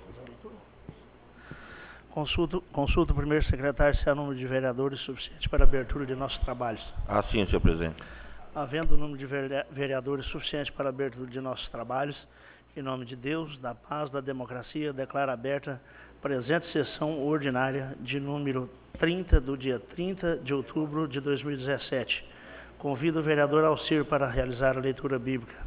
Consulta o primeiro secretário se há número de vereadores suficiente para a abertura de nossos trabalhos. Sim, senhor presidente. Havendo número de vereadores suficiente para a abertura de nossos trabalhos, em nome de Deus, da paz, da democracia, declaro aberta a presente sessão ordinária de número 30, do dia 30 de outubro de 2017. Convido o vereador Alcir para realizar a leitura bíblica.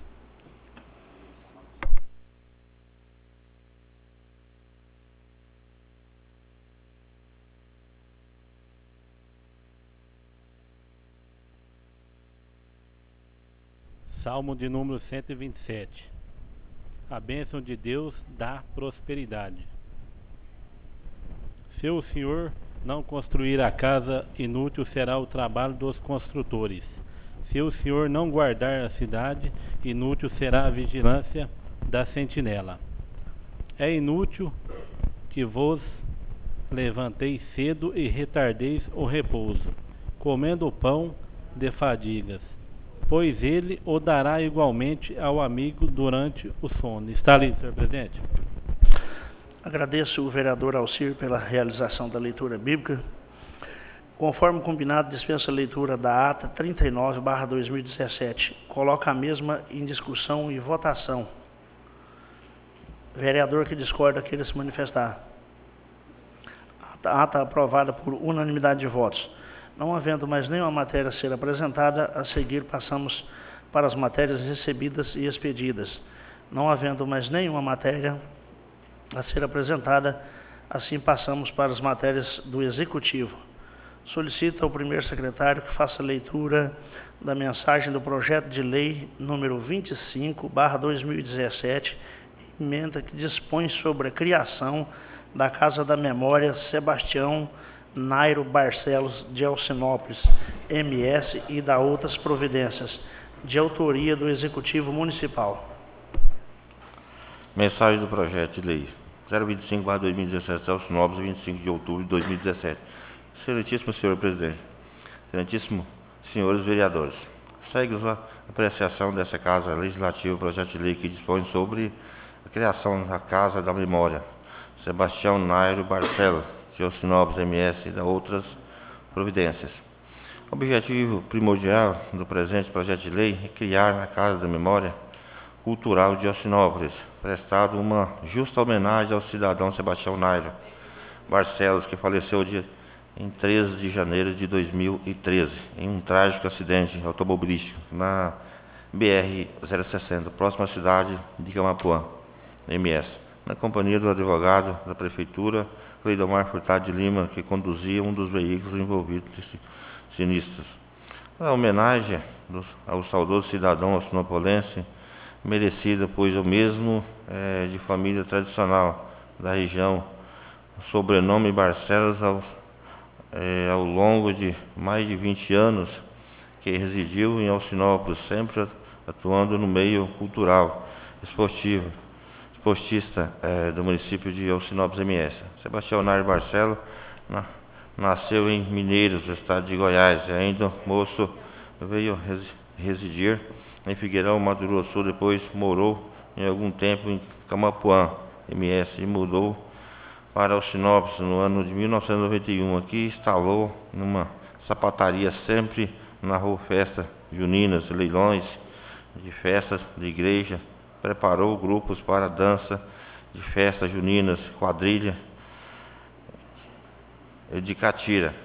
Salmo de número 127. A bênção de Deus dá prosperidade. Se o Senhor não construir a casa, inútil será o trabalho dos construtores. Se o Senhor não guardar a cidade, inútil será a vigilância da sentinela. É inútil que vos levanteis cedo e retardeis o repouso, comendo o pão de fadigas, pois ele o dará igualmente ao amigo durante o sono. Está lido, senhor presidente. Agradeço o vereador Alcir pela realização da leitura bíblica. Conforme combinado, dispensa a leitura da ata 39/2017. Coloca a mesma em discussão e votação. Vereador que discorda, queira se manifestar. A ata aprovada por unanimidade de votos. Não havendo mais nenhuma matéria a ser apresentada, a seguir passamos para as matérias recebidas e expedidas. Não havendo mais nenhuma matéria a ser apresentada, assim passamos para as matérias do Executivo. Solicito ao primeiro secretário que faça a leitura da mensagem do projeto de lei número 25/2017, emenda que dispõe sobre a criação da Casa da Memória Sebastião Nairo Barcelos de Alcinópolis, MS, e da outras providências, de autoria do Executivo Municipal. Mensagem do projeto de lei 025/2017, Alcinópolis, 25 de outubro de 2017. Excelentíssimo senhor presidente, excelentíssimo senhores vereadores, segue a apreciação dessa Casa Legislativa, projeto de lei que dispõe sobre a criação da Casa da Memória Sebastião Nairo Barcelos de Alcinópolis, MS, e da outras providências. O objetivo primordial do presente projeto de lei é criar a Casa da Memória Cultural de Alcinópolis, prestado uma justa homenagem ao cidadão Sebastião Nairo Barcelos, que faleceu em 13 de janeiro de 2013, em um trágico acidente automobilístico na BR-060, próxima à cidade de Camapuã, MS, na companhia do advogado da Prefeitura, Cleidomar Furtado de Lima, que conduzia um dos veículos envolvidos nesse sinistros. A homenagem ao saudoso cidadão alcinopolense, merecida, pois o mesmo é de família tradicional da região, sobrenome Barcelos, ao longo de mais de 20 anos que residiu em Alcinópolis, sempre atuando no meio cultural, esportista do município de Alcinópolis, MS. Sebastião Nairo Barcelos nasceu em Mineiros, no estado de Goiás, e ainda moço veio residir em Figueirão, Mato Grosso do Sul. Depois morou em algum tempo em Camapuã, MS, e mudou para Alcinópolis no ano de 1991. Aqui instalou numa sapataria, sempre na rua Festa Juninas, leilões de festas de igreja. Preparou grupos para dança de festas juninas, quadrilha de catira.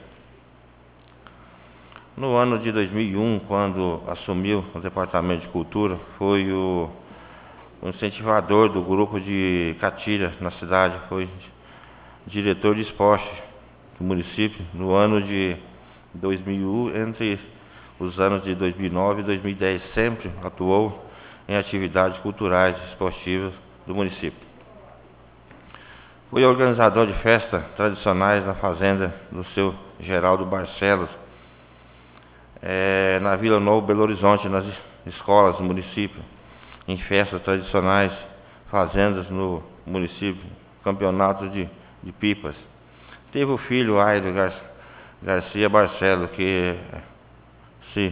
No ano de 2001, quando assumiu o Departamento de Cultura, foi o incentivador do grupo de catira na cidade, foi diretor de esporte do município no ano de 2001, entre os anos de 2009 e 2010, sempre atuou em atividades culturais e esportivas do município. Foi organizador de festas tradicionais na fazenda do seu Geraldo Barcelos, na Vila Nova, Belo Horizonte, nas escolas do município, em festas tradicionais, fazendas no município, campeonato de pipas. Teve o filho Airo Garcia Barcelos, que se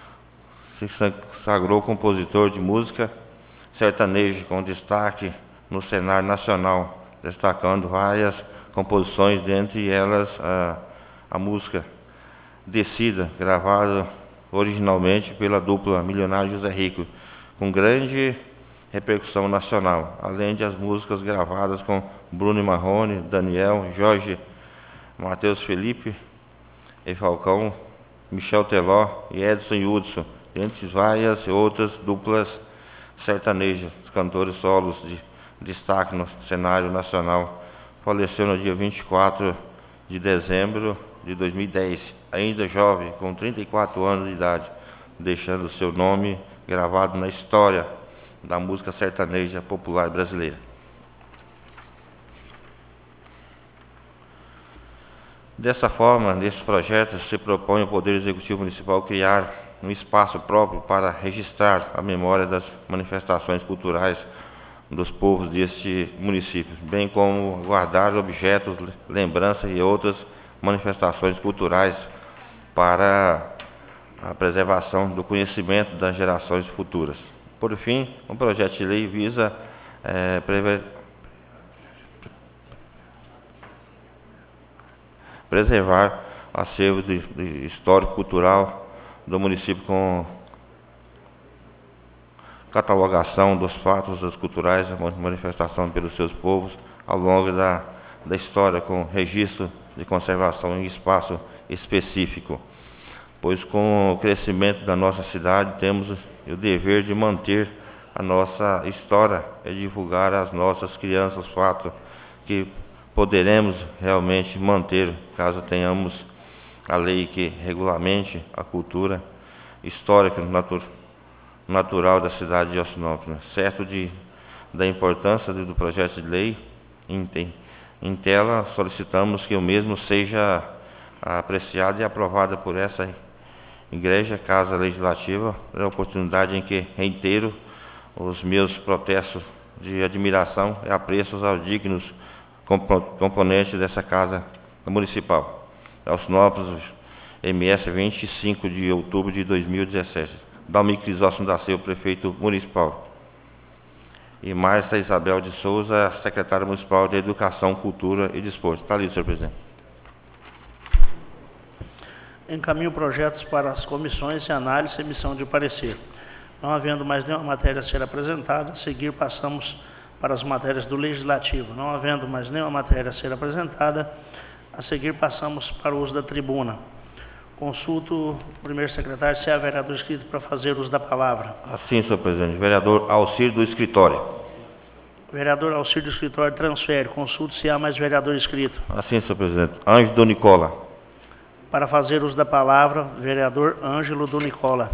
sagrou compositor de música sertaneja, com destaque no cenário nacional, destacando várias composições, dentre elas a música Descida, gravada originalmente pela dupla Milionário José Rico, com grande repercussão nacional, além de as músicas gravadas com Bruno e Marrone, Daniel, Jorge, Matheus Felipe e Falcão, Michel Teló e Edson Hudson, entre várias outras duplas sertanejas, cantores solos de destaque no cenário nacional. Faleceu no dia 24 de dezembro de 2010, ainda jovem, com 34 anos de idade, deixando seu nome gravado na história da música sertaneja popular brasileira. Dessa forma, nesse projeto, se propõe o Poder Executivo Municipal criar um espaço próprio para registrar a memória das manifestações culturais dos povos deste município, bem como guardar objetos, lembranças e outras manifestações culturais para a preservação do conhecimento das gerações futuras. Por fim, o projeto de lei visa preservar o acervo histórico-cultural do município com catalogação dos fatos culturais, a manifestação pelos seus povos ao longo da história, com registro de conservação em espaço específico. Pois com o crescimento da nossa cidade temos o dever de manter a nossa história e divulgar às nossas crianças fatos que poderemos realmente manter caso tenhamos a lei que regulamente a cultura histórica natural da cidade de Alcinópolis. Certo da importância do projeto de lei, em tela solicitamos que o mesmo seja apreciado e aprovado por essa Igreja, Casa Legislativa, é a oportunidade em que reitero os meus protestos de admiração e apreços aos dignos componentes dessa Casa Municipal. Alcinópolis, MS, 25 de outubro de 2017. Dalmir Crisóstomo da Silva, prefeito municipal. E Márcia Isabel de Souza, secretária municipal de Educação, Cultura e Desporto. Está ali, senhor presidente. Encaminho projetos para as comissões de análise e emissão de parecer. Não havendo mais nenhuma matéria a ser apresentada, a seguir passamos para as matérias do Legislativo. Não havendo mais nenhuma matéria a ser apresentada, a seguir passamos para o uso da tribuna. Consulto o primeiro secretário se há vereador inscrito para fazer uso da palavra. Assim, senhor presidente. Vereador Alcir do Escritório. Vereador Alcir do Escritório transfere. Consulto se há mais vereador inscrito. Assim, senhor presidente. Ângelo do Nicola. Para fazer uso da palavra, vereador Ângelo do Nicola.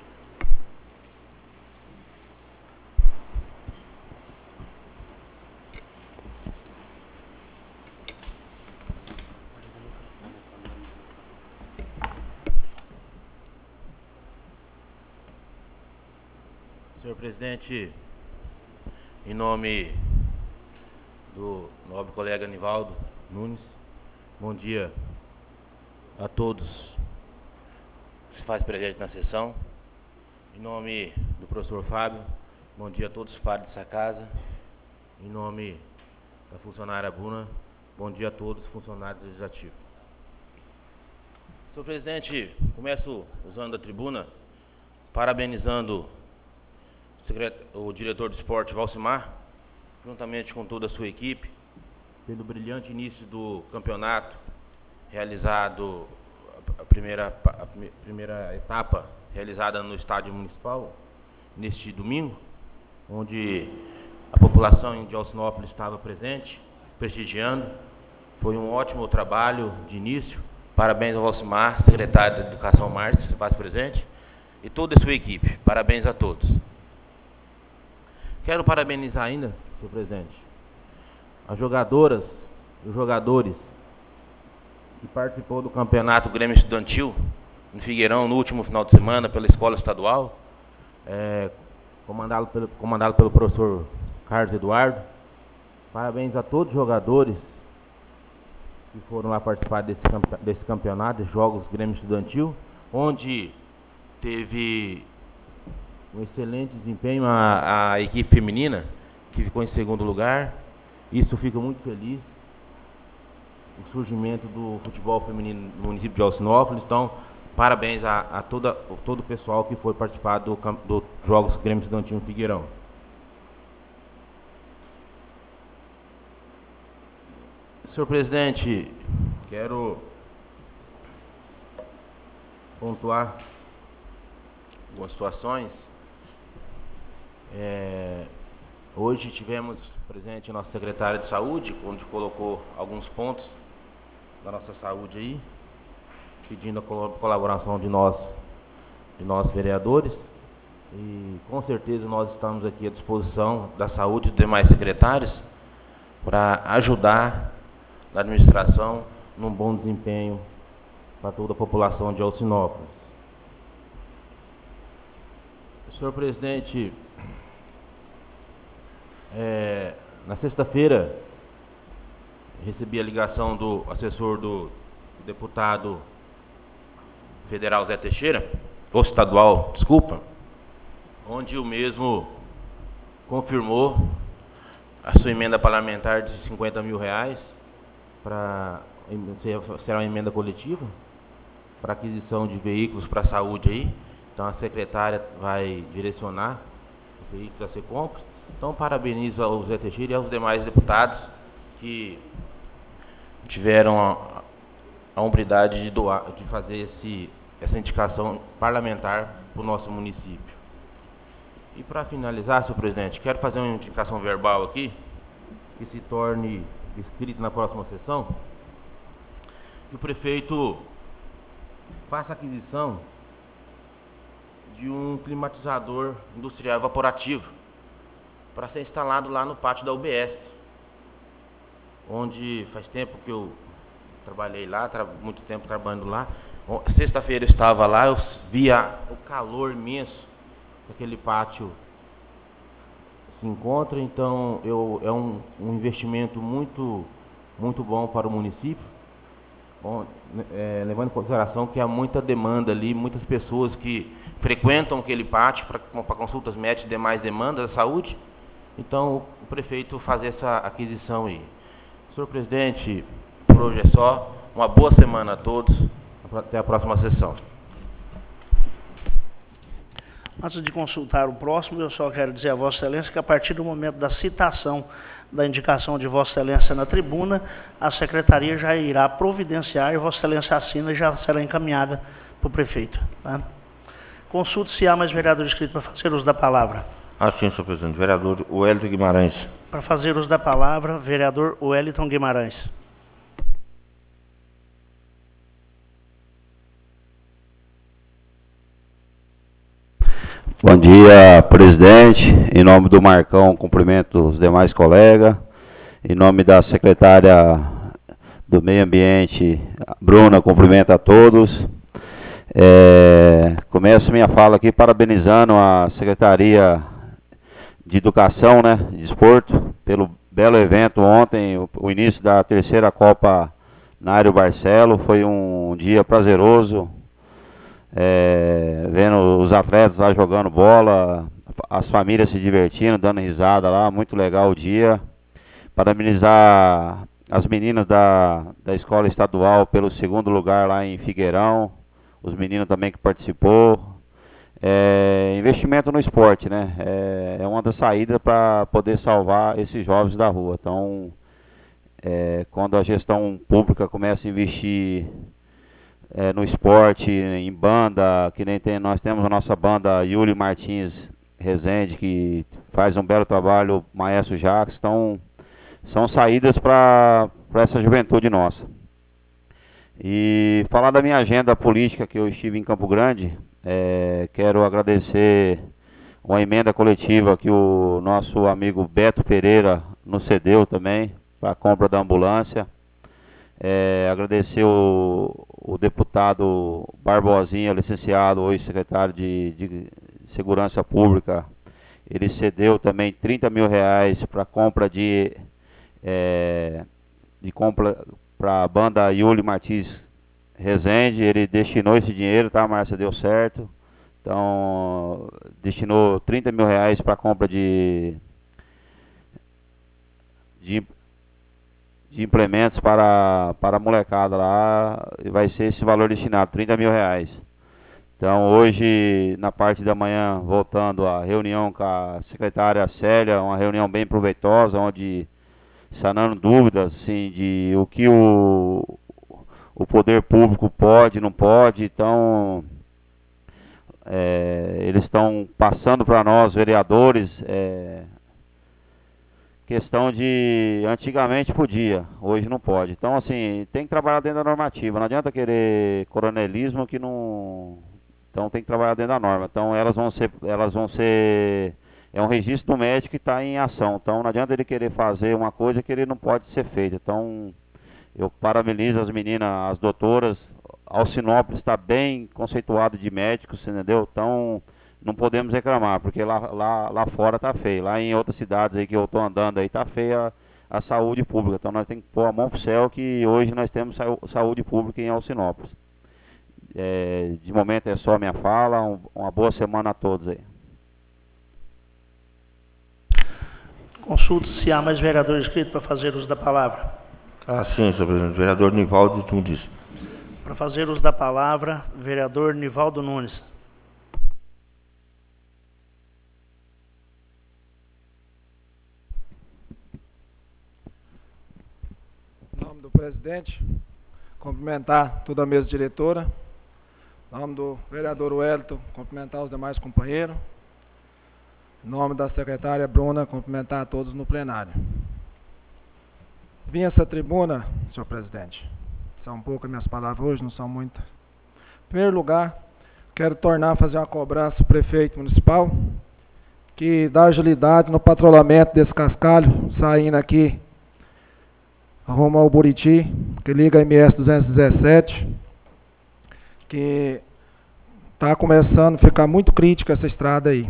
Senhor presidente, em nome do nobre colega Nivaldo Nunes, bom dia a todos que se faz presente na sessão. Em nome do professor Fábio, bom dia a todos os pares dessa casa. Em nome da funcionária Bruna, bom dia a todos os funcionários legislativos. Senhor presidente, começo usando a tribuna, parabenizando o diretor de esporte, Valcimar, juntamente com toda a sua equipe, pelo brilhante início do campeonato, realizado a primeira etapa realizada no estádio municipal neste domingo, onde a população de Alcinópolis estava presente, prestigiando. Foi um ótimo trabalho de início. Parabéns ao Valcimar, secretário da Educação Márcio, que se faz presente, e toda a sua equipe. Parabéns a todos. Quero parabenizar ainda, senhor presidente, as jogadoras e os jogadores que participou do campeonato Grêmio Estudantil no Figueirão no último final de semana pela escola estadual, comandado pelo professor Carlos Eduardo. Parabéns a todos os jogadores que foram lá participar desse campeonato, dos Jogos Grêmio Estudantil, onde teve um excelente desempenho a equipe feminina, que ficou em segundo lugar. Isso fica muito feliz. O surgimento do futebol feminino no município de Alcinópolis. Então, parabéns a todo o pessoal que foi participar dos Jogos Grêmio Estudantil Figueirão. Senhor presidente, quero pontuar algumas situações. Hoje tivemos presente a nossa secretária de saúde, onde colocou alguns pontos da nossa saúde aí, pedindo a colaboração de nós vereadores. E com certeza nós estamos aqui à disposição da saúde e dos demais secretários para ajudar na administração num bom desempenho para toda a população de Alcinópolis. Senhor presidente, na sexta-feira recebi a ligação do assessor do deputado federal Zé Teixeira, ou estadual, desculpa, onde o mesmo confirmou a sua emenda parlamentar de R$50 mil será uma emenda coletiva para aquisição de veículos para a saúde aí. Então a secretária vai direcionar os veículos a ser compros. Então parabenizo ao Zé Teixeira e aos demais deputados que tiveram a hombridade de fazer essa indicação parlamentar para o nosso município. E para finalizar, senhor presidente, quero fazer uma indicação verbal aqui, que se torne escrito na próxima sessão, que o prefeito faça aquisição de um climatizador industrial evaporativo para ser instalado lá no pátio da UBS, onde faz tempo que eu trabalhei lá, muito tempo trabalhando lá. Sexta-feira eu estava lá, eu via o calor imenso que aquele pátio se encontra. Então é um investimento muito bom para o município, levando em consideração que há muita demanda ali, muitas pessoas que frequentam aquele pátio para consultas médicas e demais demandas da saúde. Então o prefeito fazer essa aquisição aí. Senhor presidente, por hoje é só. Uma boa semana a todos. Até a próxima sessão. Antes de consultar o próximo, eu só quero dizer a Vossa Excelência que a partir do momento da citação da indicação de Vossa Excelência na tribuna, a Secretaria já irá providenciar e Vossa Excelência assina e já será encaminhada para o prefeito. Tá? Consulte se há mais vereador inscrito para fazer uso da palavra. Sim, senhor presidente. Vereador Wellington Guimarães. Para fazer uso da palavra, vereador Wellington Guimarães. Bom dia, presidente. Em nome do Marcão, cumprimento os demais colegas. Em nome da secretária do Meio Ambiente, Bruna, cumprimento a todos. Começo minha fala aqui parabenizando a Secretaria de Educação, de Desporto, pelo belo evento ontem, o início da terceira Copa Nário Barcelo. Foi um dia prazeroso. Vendo os atletas lá jogando bola, as famílias se divertindo, dando risada lá, muito legal o dia. Parabenizar as meninas da escola estadual pelo segundo lugar lá em Figueirão, os meninos também que participou. Investimento no esporte, é uma das saídas para poder salvar esses jovens da rua. Então, quando a gestão pública começa a investir no esporte, em banda, que nem nós temos a nossa banda Yuli Martins Rezende, que faz um belo trabalho, Maestro Jacques. Então, são saídas para essa juventude nossa. E falar da minha agenda política, que eu estive em Campo Grande, quero agradecer uma emenda coletiva que o nosso amigo Beto Pereira nos cedeu também, para a compra da ambulância. Agradecer o deputado Barbosinha, licenciado, hoje secretário de Segurança Pública. Ele cedeu também R$30 mil para compra para a banda Yuli Martins Rezende. Ele destinou esse dinheiro, tá, Márcia? Deu certo. Então, destinou R$30 mil para compra de de implementos para a molecada lá, e vai ser esse valor destinado, R$30 mil. Então hoje, na parte da manhã, voltando à reunião com a secretária Célia, uma reunião bem proveitosa, onde sanando dúvidas assim, de o que o poder público pode, não pode. Então eles estão passando para nós, vereadores, questão de antigamente podia, hoje não pode. Então assim, tem que trabalhar dentro da normativa, não adianta querer coronelismo que não. Então tem que trabalhar dentro da norma. Então elas vão ser é um registro do médico que está em ação. Então não adianta ele querer fazer uma coisa que ele não pode ser feita. Então eu parabenizo as meninas, as doutoras. Alcinópolis está bem conceituado de médicos, entendeu? Então não podemos reclamar, porque lá fora está feio. Lá em outras cidades aí que eu estou andando aí está feia a saúde pública. Então nós temos que pôr a mão pro céu que hoje nós temos saúde pública em Alcinópolis. De momento é só a minha fala. Uma boa semana a todos aí. Consulto se há mais vereadores inscritos para fazer uso da palavra. Sim, senhor presidente. Vereador Nivaldo Nunes. Para fazer uso da palavra, vereador Nivaldo Nunes. Em nome do presidente, cumprimentar toda a mesa diretora. Em nome do vereador Wellington, cumprimentar os demais companheiros. Em nome da secretária Bruna, cumprimentar a todos no plenário. Vim a essa tribuna, senhor presidente, são poucas minhas palavras hoje, não são muitas. Em primeiro lugar, quero fazer uma cobrança ao prefeito municipal, que dá agilidade no patrulhamento desse cascalho, saindo aqui rumo ao Buriti, que liga a MS 217, que está começando a ficar muito crítica essa estrada aí.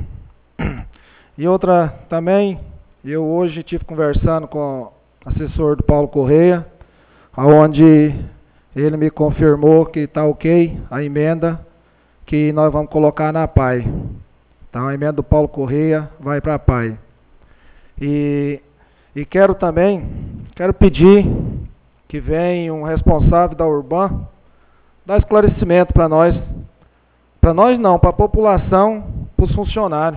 E outra também, eu hoje estive conversando com o assessor do Paulo Correia, onde ele me confirmou que está ok a emenda que nós vamos colocar na PAI. Então a emenda do Paulo Correia vai para a PAI. E quero pedir que venha um responsável da Urban dar esclarecimento para nós não, para a população, para os funcionários,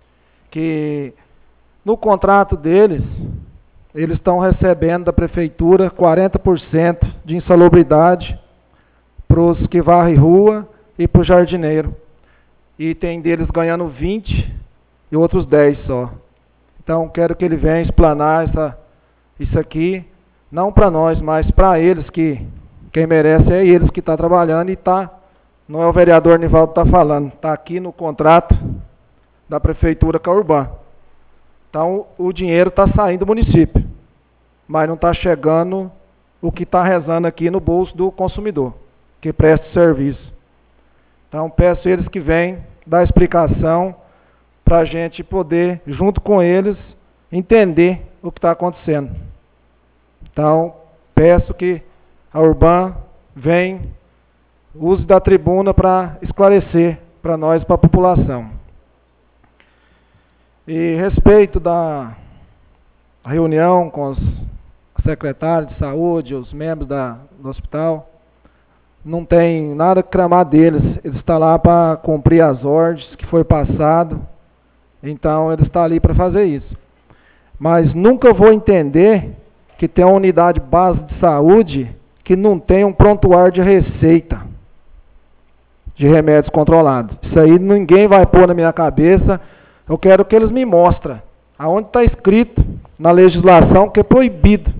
que no contrato deles, eles estão recebendo da prefeitura 40% de insalubridade para os que varrem rua e para o jardineiro. E tem deles ganhando 20 e outros 10 só. Então, quero que ele venha explanar isso aqui, não para nós, mas para eles, que quem merece é eles que estão trabalhando e não é o vereador Nivaldo que está falando, está aqui no contrato da prefeitura com a Urban. Então, o dinheiro está saindo do município, mas não está chegando o que está rezando aqui no bolso do consumidor, que presta o serviço. Então, peço a eles que venham dar explicação para a gente poder, junto com eles, entender o que está acontecendo. Então, peço que a Urban venha, use da tribuna para esclarecer para nós, para a população. E respeito da reunião com os secretários de saúde, os membros do hospital, não tem nada que clamar deles. Eles estão lá para cumprir as ordens que foi passado. Então, eles estão ali para fazer isso. Mas nunca vou entender que tem uma unidade básica de saúde que não tem um prontuário de receita de remédios controlados. Isso aí ninguém vai pôr na minha cabeça. Eu quero que eles me mostrem aonde está escrito na legislação que é proibido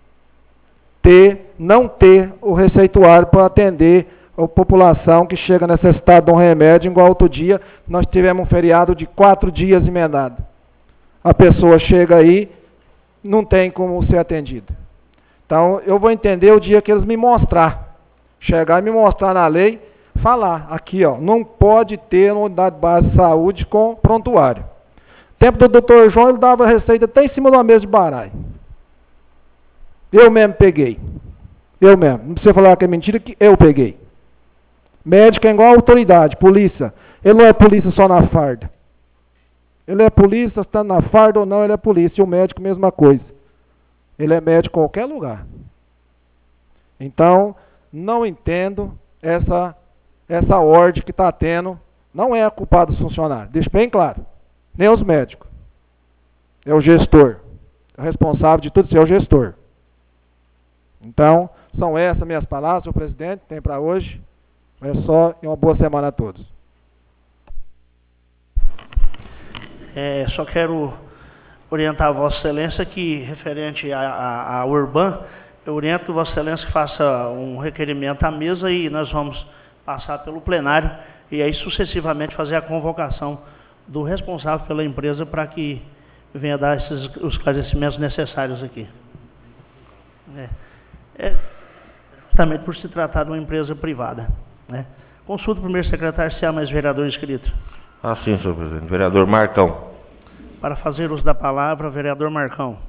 não ter o receituário para atender a população que chega necessitada de um remédio, igual outro dia nós tivemos um feriado de 4 dias emendado. A pessoa chega aí, não tem como ser atendida. Então, eu vou entender o dia que eles me mostrar, chegar e me mostrar na lei, falar aqui, ó, não pode ter uma unidade básica de saúde com prontuário. Tempo do Dr. João, ele dava receita até em cima de uma mesa de baralho. Eu mesmo peguei. Eu mesmo. Não precisa falar que é mentira, que eu peguei. Médico é igual a autoridade, polícia. Ele não é polícia só na farda. Ele é polícia, está na farda ou não, ele é polícia. E o médico, mesma coisa. ele é médico em qualquer lugar. Então, não entendo essa ordem que está tendo, não é a culpa dos funcionários, deixa bem claro, nem os médicos. É o gestor. O responsável de tudo isso é o gestor. Então, são essas minhas palavras, senhor presidente, tem para hoje. É só e uma boa semana a todos. Só quero orientar a Vossa Excelência que, referente à Urban, eu oriento Vossa Excelência que faça um requerimento à mesa e nós vamos passar pelo plenário e aí sucessivamente fazer a convocação do responsável pela empresa para que venha dar os esclarecimentos necessários aqui. Justamente por se tratar de uma empresa privada. Né? Consulta o primeiro secretário se há mais vereador inscrito. Sim, senhor presidente. Vereador Marcão. Para fazer uso da palavra, vereador Marcão.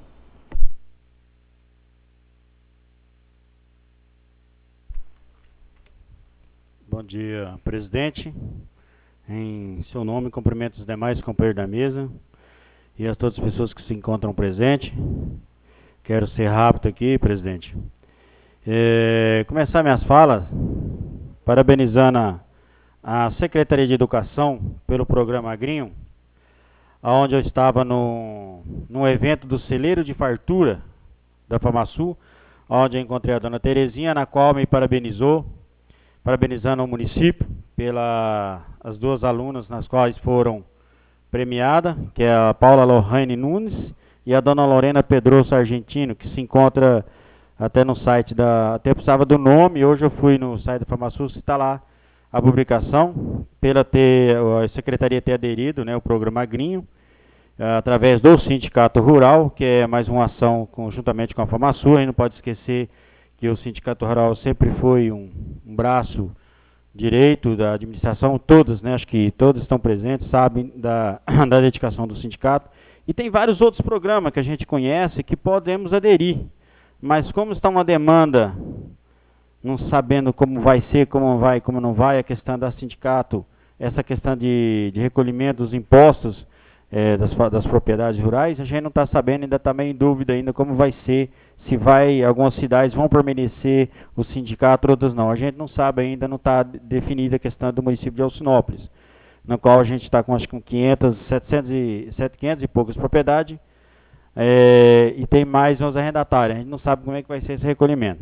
Bom dia, presidente. Em seu nome, cumprimento os demais companheiros da mesa e a todas as pessoas que se encontram presentes. Quero ser rápido aqui, presidente. Começar minhas falas parabenizando a Secretaria de Educação pelo programa Agrinho, onde eu estava num evento do Celeiro de Fartura da FamaSul, onde eu encontrei a dona Terezinha, na qual me parabenizando o município as duas alunas nas quais foram premiadas, que é a Paula Lohane Nunes e a dona Lorena Pedroso Argentino, que se encontra até no site até precisava do nome, hoje eu fui no site da FamaSul, está lá a publicação, a Secretaria ter aderido, né, o programa Agrinho, através do Sindicato Rural, que é mais uma ação conjuntamente com a FamaSul. A gente não pode esquecer que o Sindicato Rural sempre foi um braço direito da administração, todas, né, acho que todos estão presentes, sabem da dedicação do sindicato. E tem vários outros programas que a gente conhece que podemos aderir, mas como está uma demanda, não sabendo como vai ser, como não vai, a questão da sindicato, essa questão de recolhimento dos impostos das propriedades rurais, a gente não está sabendo, ainda está meio em dúvida ainda como vai ser, se algumas cidades vão permanecer o sindicato, outras não. A gente não sabe ainda, não está definida a questão do município de Alcinópolis, no qual a gente está com, acho que com 500 e poucas propriedades, e tem mais 11 arrendatários. A gente não sabe como é que vai ser esse recolhimento.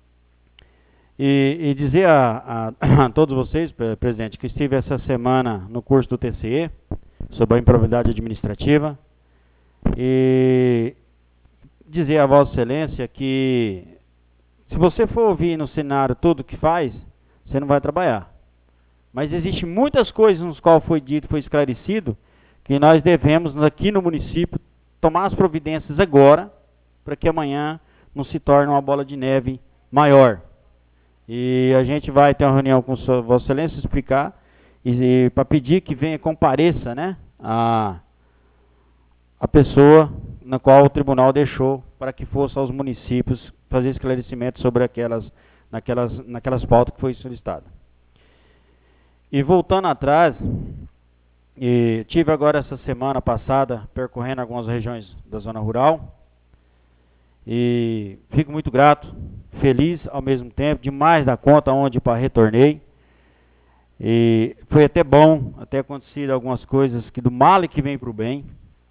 E dizer a todos vocês, presidente, que estive essa semana no curso do TCE, sobre a improbidade administrativa, e dizer a Vossa Excelência que, se você for ouvir no cenário tudo que faz, você não vai trabalhar. Mas existem muitas coisas nos quais foi dito, foi esclarecido, que nós devemos, aqui no município, tomar as providências agora, para que amanhã não se torne uma bola de neve maior. E a gente vai ter uma reunião com Vossa Excelência, explicar, e para pedir que venha, compareça, né, a pessoa na qual o tribunal deixou para que fosse aos municípios fazer esclarecimento sobre naquelas pautas que foi solicitada. E voltando atrás, tive agora essa semana passada percorrendo algumas regiões da zona rural e fico muito grato, feliz ao mesmo tempo, demais da conta onde retornei. E foi até bom, até acontecido algumas coisas que do mal que vem para o bem,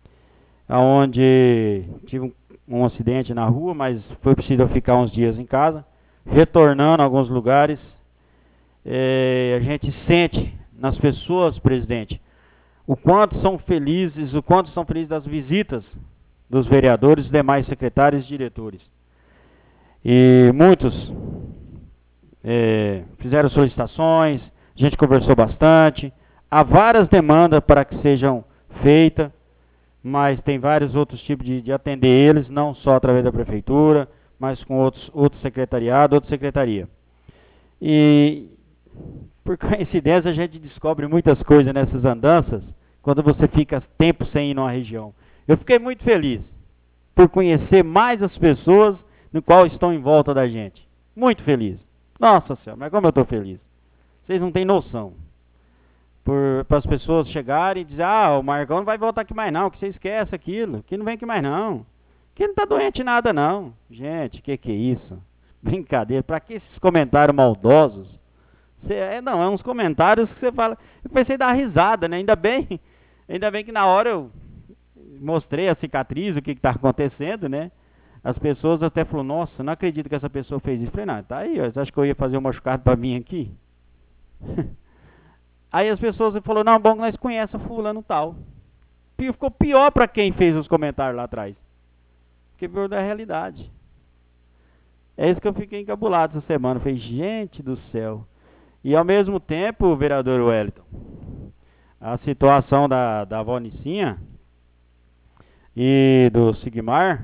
onde tive um acidente na rua, mas foi preciso ficar uns dias em casa, retornando a alguns lugares. A gente sente nas pessoas, presidente, o quanto são felizes das visitas dos vereadores, demais secretários e diretores. E muitos fizeram solicitações, a gente conversou bastante, há várias demandas para que sejam feitas, mas tem vários outros tipos de atender eles, não só através da prefeitura, mas com outros secretariados, outra secretaria. E, por coincidência, a gente descobre muitas coisas nessas andanças, quando você fica tempo sem ir numa região. Eu fiquei muito feliz por conhecer mais as pessoas no qual estão em volta da gente. Muito feliz. Nossa Senhora, mas como eu estou feliz. Vocês não têm noção. Para as pessoas chegarem e dizer, o Marcão não vai voltar aqui mais não, que você esquece aquilo, que não vem aqui mais não. Que não está doente nada, não. Gente, que é isso? Brincadeira. Para que esses comentários maldosos? Não, é uns comentários que você fala... Eu pensei em dar risada, né? Ainda bem que na hora eu mostrei a cicatriz, o que está acontecendo, né? As pessoas até falaram, nossa, não acredito que essa pessoa fez isso. Eu falei, não, tá aí, ó, você acha que eu ia fazer um machucado para mim aqui? Aí as pessoas falaram, não, bom que nós conhecemos fulano tal. Ficou pior para quem fez os comentários lá atrás. Porque veio da realidade. É isso que eu fiquei encabulado essa semana. Eu falei, gente do céu. E ao mesmo tempo, vereador Wellington, a situação da Vonicinha e do Sigmar,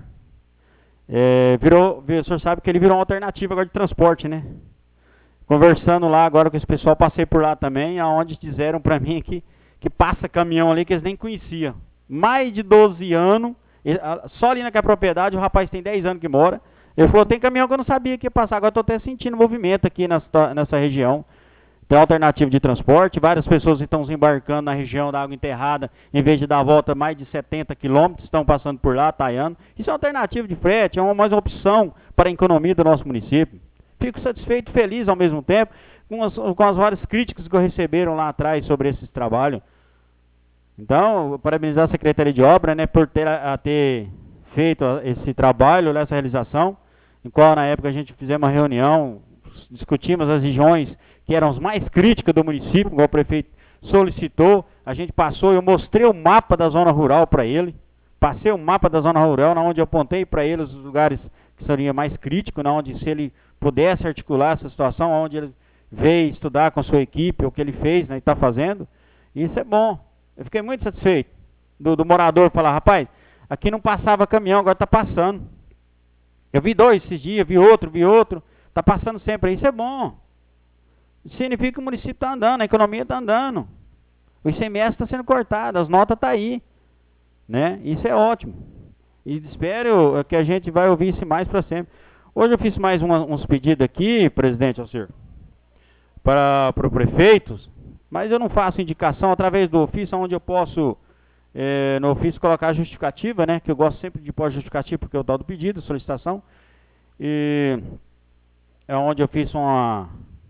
o senhor sabe que ele virou uma alternativa agora de transporte, né? Conversando lá agora com esse pessoal, passei por lá também, aonde disseram para mim que passa caminhão ali que eles nem conheciam. Mais de 12 anos, só ali naquela propriedade, o rapaz tem 10 anos que mora. Ele falou, tem caminhão que eu não sabia que ia passar, agora estou até sentindo movimento aqui nessa região. Tem alternativa de transporte, várias pessoas estão se embarcando na região da Água Enterrada, em vez de dar a volta mais de 70 quilômetros, estão passando por lá, taiando. Isso é uma alternativa de frete, é mais uma opção para a economia do nosso município. Fico satisfeito, feliz ao mesmo tempo, com as várias críticas que eu receberam lá atrás sobre esses trabalhos. Então, parabenizar a Secretaria de Obra, né, por ter feito esse trabalho, essa realização, em qual na época a gente fizemos uma reunião, discutimos as regiões que eram as mais críticas do município, igual o prefeito solicitou, a gente passou, eu mostrei o mapa da zona rural para ele, passei o mapa da zona rural, onde eu apontei para ele os lugares que seriam mais críticos, onde se ele pudesse articular essa situação, onde ele veio estudar com a sua equipe, o que ele fez, né, e está fazendo, isso é bom. Eu fiquei muito satisfeito do morador falar, rapaz, aqui não passava caminhão, agora está passando. Eu vi 2 esses dias, vi outro, está passando sempre, isso é bom. Significa que o município está andando, a economia está andando. O ICMS está sendo cortado, as notas estão aí. Né? Isso é ótimo. E espero que a gente vai ouvir isso mais para sempre. Hoje eu fiz mais uns pedidos aqui, presidente Alcir, para o prefeito, mas eu não faço indicação através do ofício, onde eu posso, no ofício, colocar a justificativa, né? Que eu gosto sempre de pôr justificativa, porque é o tal do pedido, solicitação. E é onde eu fiz uma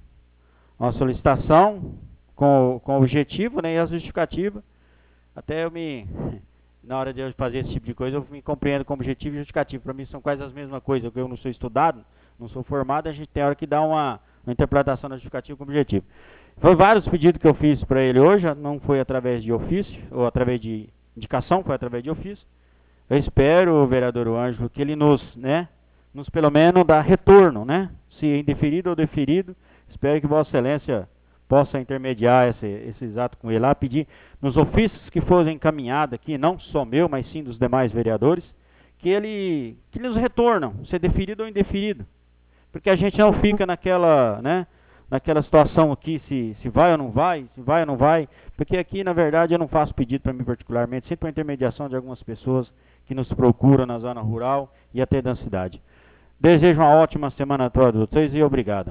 solicitação com objetivo, né, e a justificativa. Até na hora de eu fazer esse tipo de coisa, eu me compreendo com objetivo e justificativo. Para mim são quase as mesmas coisas, porque eu não sou estudado, não sou formado, a gente tem hora que dá uma interpretação da justificativa com objetivo. Foi vários pedidos que eu fiz para ele hoje, não foi através de ofício, ou através de indicação, foi através de ofício. Eu espero, vereador Ângelo, que ele nos pelo menos dá retorno, né? Se indeferido ou deferido, espero que Vossa Excelência possa intermediar esse ato com ele lá, pedir nos ofícios que forem encaminhados aqui, não só meu, mas sim dos demais vereadores, que nos retornam, se é deferido ou indeferido. Porque a gente não fica naquela situação aqui, se vai ou não vai, se vai ou não vai, porque aqui, na verdade, eu não faço pedido para mim particularmente, sempre por intermediação de algumas pessoas que nos procuram na zona rural e até da cidade. Desejo uma ótima semana a todos vocês e obrigado.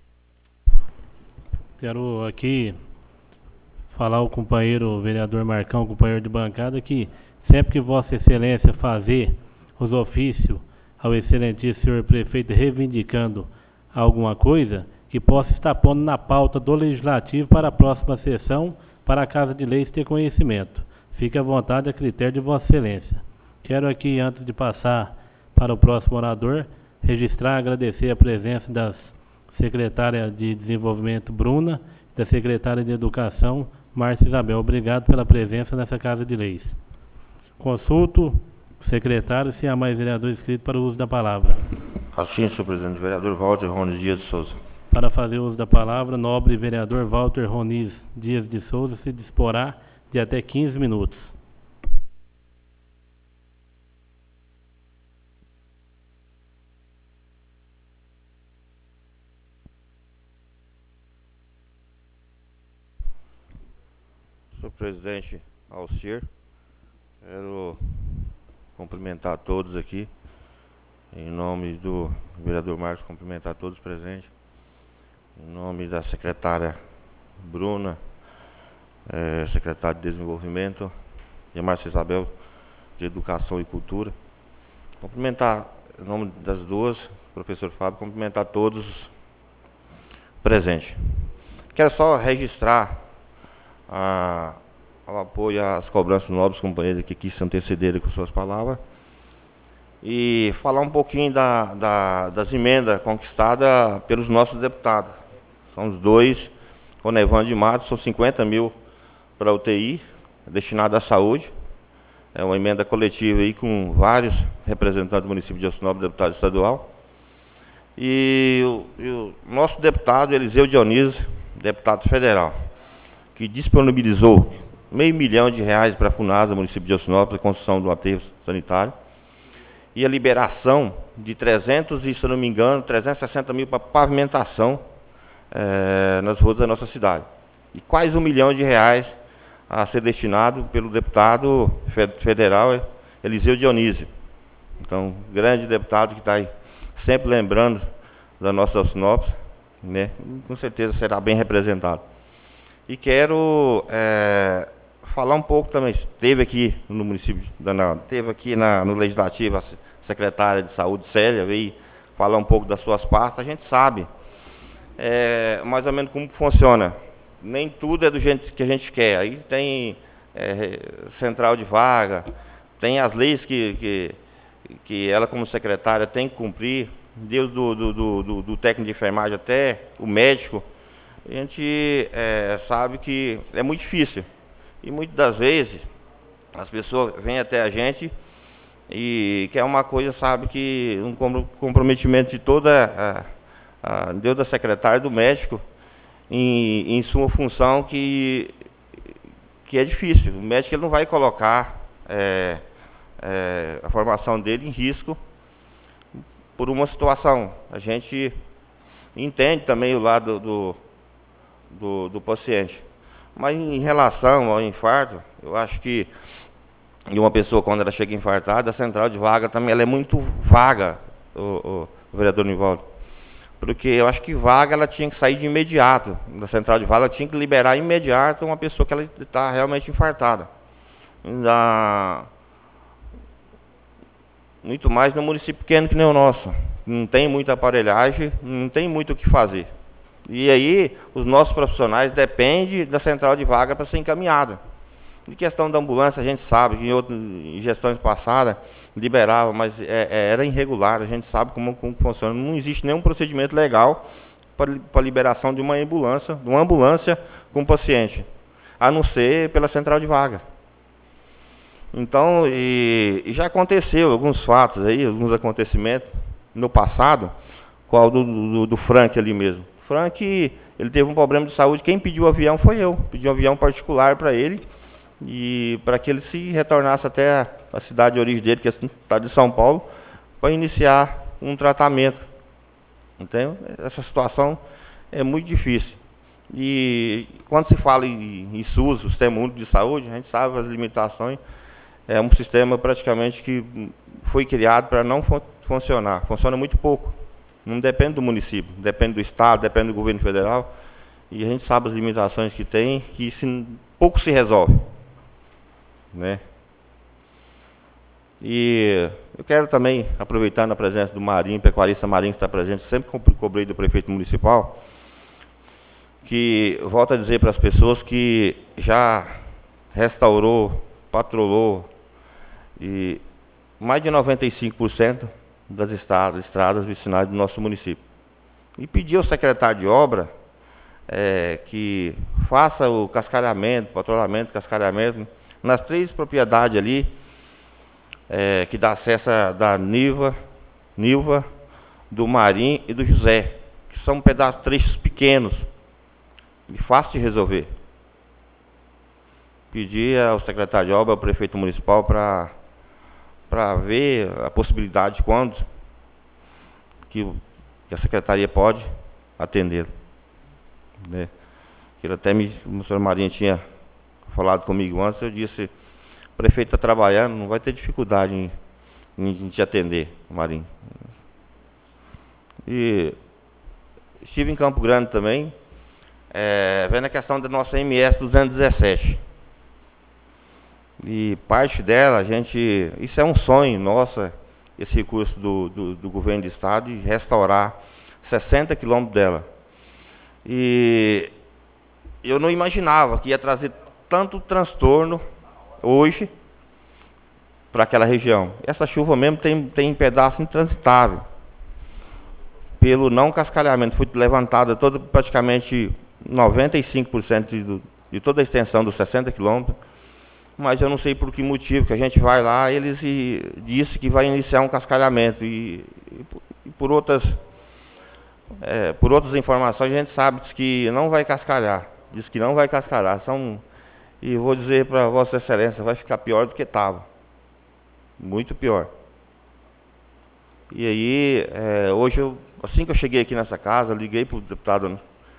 Quero aqui falar ao companheiro vereador Marcão, companheiro de bancada, que sempre que Vossa Excelência fazer os ofícios ao excelentíssimo senhor prefeito reivindicando alguma coisa, que possa estar pondo na pauta do Legislativo para a próxima sessão, para a Casa de Leis ter conhecimento. Fique à vontade, a critério de Vossa Excelência. Quero aqui, antes de passar para o próximo orador, registrar e agradecer a presença das secretária de Desenvolvimento Bruna, da secretária de Educação Márcia Isabel. Obrigado pela presença nessa Casa de Leis. Consulto o secretário se há mais vereador inscrito para o uso da palavra. Assim, senhor presidente, vereador Walter Ronis Dias de Souza. Para fazer uso da palavra, nobre vereador Walter Ronis Dias de Souza se disporá de até 15 minutos. Senhor presidente Alcir, quero cumprimentar a todos aqui, em nome do vereador Marcos, cumprimentar a todos presentes, em nome da secretária Bruna, secretária de Desenvolvimento, e a Márcia Isabel, de Educação e Cultura. Cumprimentar, em nome das duas, professor Fábio, cumprimentar todos os presentes. Quero só registrar o apoio às cobranças dos nobres companheiros que quis se anteceder com suas palavras e falar um pouquinho das emendas conquistadas pelos nossos deputados. São os dois, o Nevando de Matos, são 50 mil para a UTI, destinado à saúde. É uma emenda coletiva aí com vários representantes do município de Alcinópolis, deputado estadual. E o nosso deputado, Eliseu Dionísio, deputado federal, que disponibilizou R$500 mil para a FUNASA, município de Alcinópolis, a construção do aterro sanitário, e a liberação de 300, e, se não me engano, 360 mil para pavimentação nas ruas da nossa cidade. E quase R$1 milhão a ser destinado pelo deputado federal Eliseu Dionísio. Então, grande deputado que está aí sempre lembrando da nossa Alcinópolis, né? Com certeza será bem representado. E quero falar um pouco também, teve aqui no município, teve aqui no Legislativo a secretária de Saúde, Célia, veio falar um pouco das suas pastas. A gente sabe mais ou menos como funciona. Nem tudo é do jeito que a gente quer. Aí tem central de vaga, tem as leis que ela, como secretária, tem que cumprir, desde do técnico de enfermagem até o médico. A gente sabe que é muito difícil. E muitas das vezes as pessoas vêm até a gente e quer uma coisa, sabe, que um comprometimento de toda Deus da secretária, do médico, em sua função, que é difícil. O médico ele não vai colocar a formação dele em risco por uma situação. A gente entende também o lado do paciente. Mas em relação ao infarto, eu acho que uma pessoa, quando ela chega infartada, a central de vaga também ela é muito vaga, o vereador Nivaldo. Porque eu acho que vaga ela tinha que sair de imediato. Da central de vaga ela tinha que liberar imediato uma pessoa que ela está realmente infartada. Muito mais no município pequeno que nem o nosso. Não tem muita aparelhagem, não tem muito o que fazer. E aí os nossos profissionais dependem da central de vaga para ser encaminhada. De questão da ambulância, a gente sabe que em gestões passadas liberava, mas era irregular, a gente sabe como funciona. Não existe nenhum procedimento legal para liberação de uma ambulância com paciente, a não ser pela central de vaga. Então, e já aconteceu alguns fatos aí, alguns acontecimentos no passado, qual do Frank ali mesmo. Frank, ele teve um problema de saúde, quem pediu o avião foi eu, pedi um avião particular para ele, e para que ele se retornasse até a cidade de origem dele, que é a cidade de São Paulo, para iniciar um tratamento. Então, essa situação é muito difícil. E quando se fala em SUS, o Sistema Único de Saúde, a gente sabe as limitações. É um sistema praticamente que foi criado para não funcionar. Funciona muito pouco. Não depende do município, depende do Estado, depende do governo federal. E a gente sabe as limitações que tem, que pouco se resolve, né? E eu quero também, aproveitando a presença do Marinho, pecuarista Marinho que está presente, sempre cobrei do prefeito municipal, que volto a dizer para as pessoas que já restaurou, patrolou, e mais de 95% das estradas vicinais do nosso município. E pedi ao secretário de obra que faça o cascalhamento, patrulhamento, cascalhamento, nas 3 propriedades ali, que dá acesso da Nilva, do Marim e do José, que são trechos pequenos e fácil de resolver. Pedi ao secretário de obra, ao prefeito municipal, para ver a possibilidade de quando que a secretaria pode atendê-lo, né? Ele até o senhor Marinho tinha falado comigo antes, eu disse, o prefeito está trabalhando, não vai ter dificuldade em te atender, Marinho. E estive em Campo Grande também, vendo a questão da nossa MS 217. E parte dela, isso é um sonho nosso, esse recurso do governo do estado e restaurar 60 quilômetros dela. E eu não imaginava que ia trazer tanto transtorno hoje para aquela região. Essa chuva mesmo tem pedaço intransitável. Pelo não cascalhamento, foi levantada praticamente 95% de toda a extensão dos 60 quilômetros, mas eu não sei por que motivo, que a gente vai lá, eles disse que vai iniciar um cascalhamento, e por outras informações a gente sabe que não vai cascalhar, diz que não vai cascalhar, e vou dizer para Vossa Excelência, vai ficar pior do que estava, muito pior. E aí, hoje, assim que eu cheguei aqui nessa casa, liguei para o deputado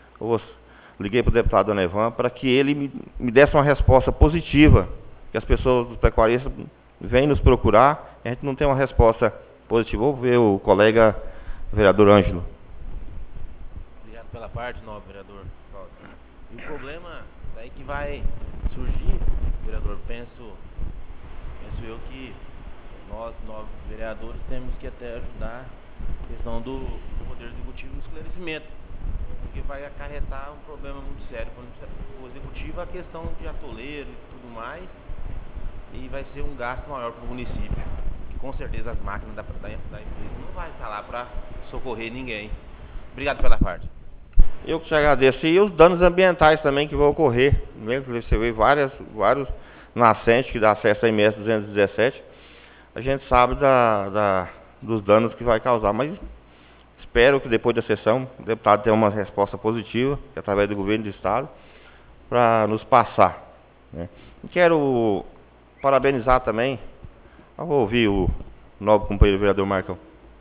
Nevan para que ele me desse uma resposta positiva, que as pessoas dos pecuaristas vêm nos procurar, a gente não tem uma resposta positiva. Vou ver o colega vereador Ângelo. Obrigado pela parte, nobre vereador. E o problema daí que vai surgir, vereador, penso eu que nós, nobres vereadores, temos que até ajudar a questão do Poder Executivo no esclarecimento, porque vai acarretar um problema muito sério para o Executivo, a questão de atoleiro e tudo mais, e vai ser um gasto maior para o município, que com certeza as máquinas da empresa não vai estar lá para socorrer ninguém. Obrigado pela parte. Eu que te agradeço. E os danos ambientais também que vão ocorrer, você vê vários nascentes que dá acesso à MS 217, a gente sabe dos danos que vai causar, mas espero que depois da sessão o deputado tenha uma resposta positiva, através do governo do estado, para nos passar, né? Quero parabenizar também, eu vou ouvir o novo companheiro vereador Marcão.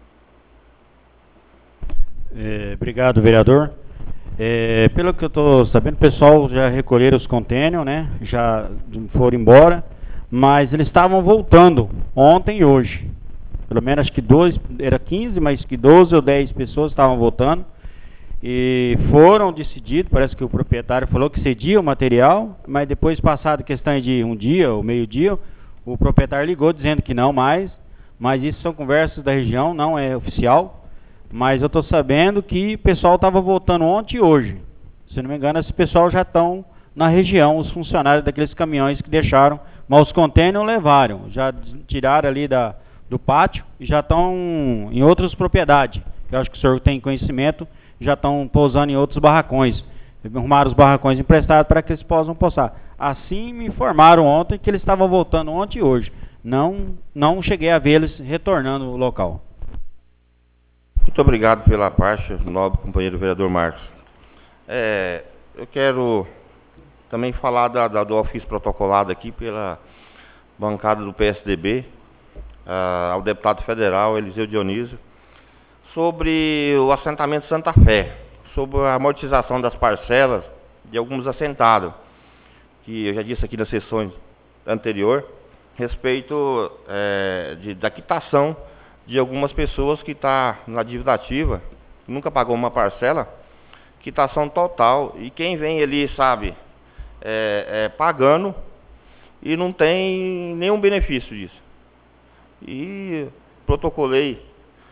Obrigado, vereador. Pelo que eu estou sabendo, o pessoal já recolheram os contêineres, né? Já foram embora, mas eles estavam voltando ontem e hoje. Pelo menos acho que era 15, mas que 12 ou 10 pessoas estavam voltando. E foram decididos, parece que o proprietário falou que cedia o material, mas depois, passado questão de um dia ou meio-dia, o proprietário ligou dizendo que não mais, mas isso são conversas da região, não é oficial. Mas eu estou sabendo que o pessoal estava voltando ontem e hoje. Se não me engano, esse pessoal já estão na região, os funcionários daqueles caminhões que deixaram, mas os contêineres não levaram, já tiraram ali do pátio e já estão em outras propriedades. Eu acho que o senhor tem conhecimento, já estão pousando em outros barracões. Arrumaram os barracões emprestados para que eles possam pousar. Assim me informaram ontem que eles estavam voltando ontem e hoje. Não cheguei a vê-los retornando ao local. Muito obrigado pela parte, nobre companheiro vereador Marcos. Eu quero também falar do ofício protocolado aqui pela bancada do PSDB, ao deputado federal Eliseu Dionísio, sobre o assentamento Santa Fé, sobre a amortização das parcelas de alguns assentados, que eu já disse aqui nas sessões anteriores, respeito da quitação de algumas pessoas que estão na dívida ativa, nunca pagou uma parcela, quitação total, e quem vem ali, sabe, pagando e não tem nenhum benefício disso. E protocolei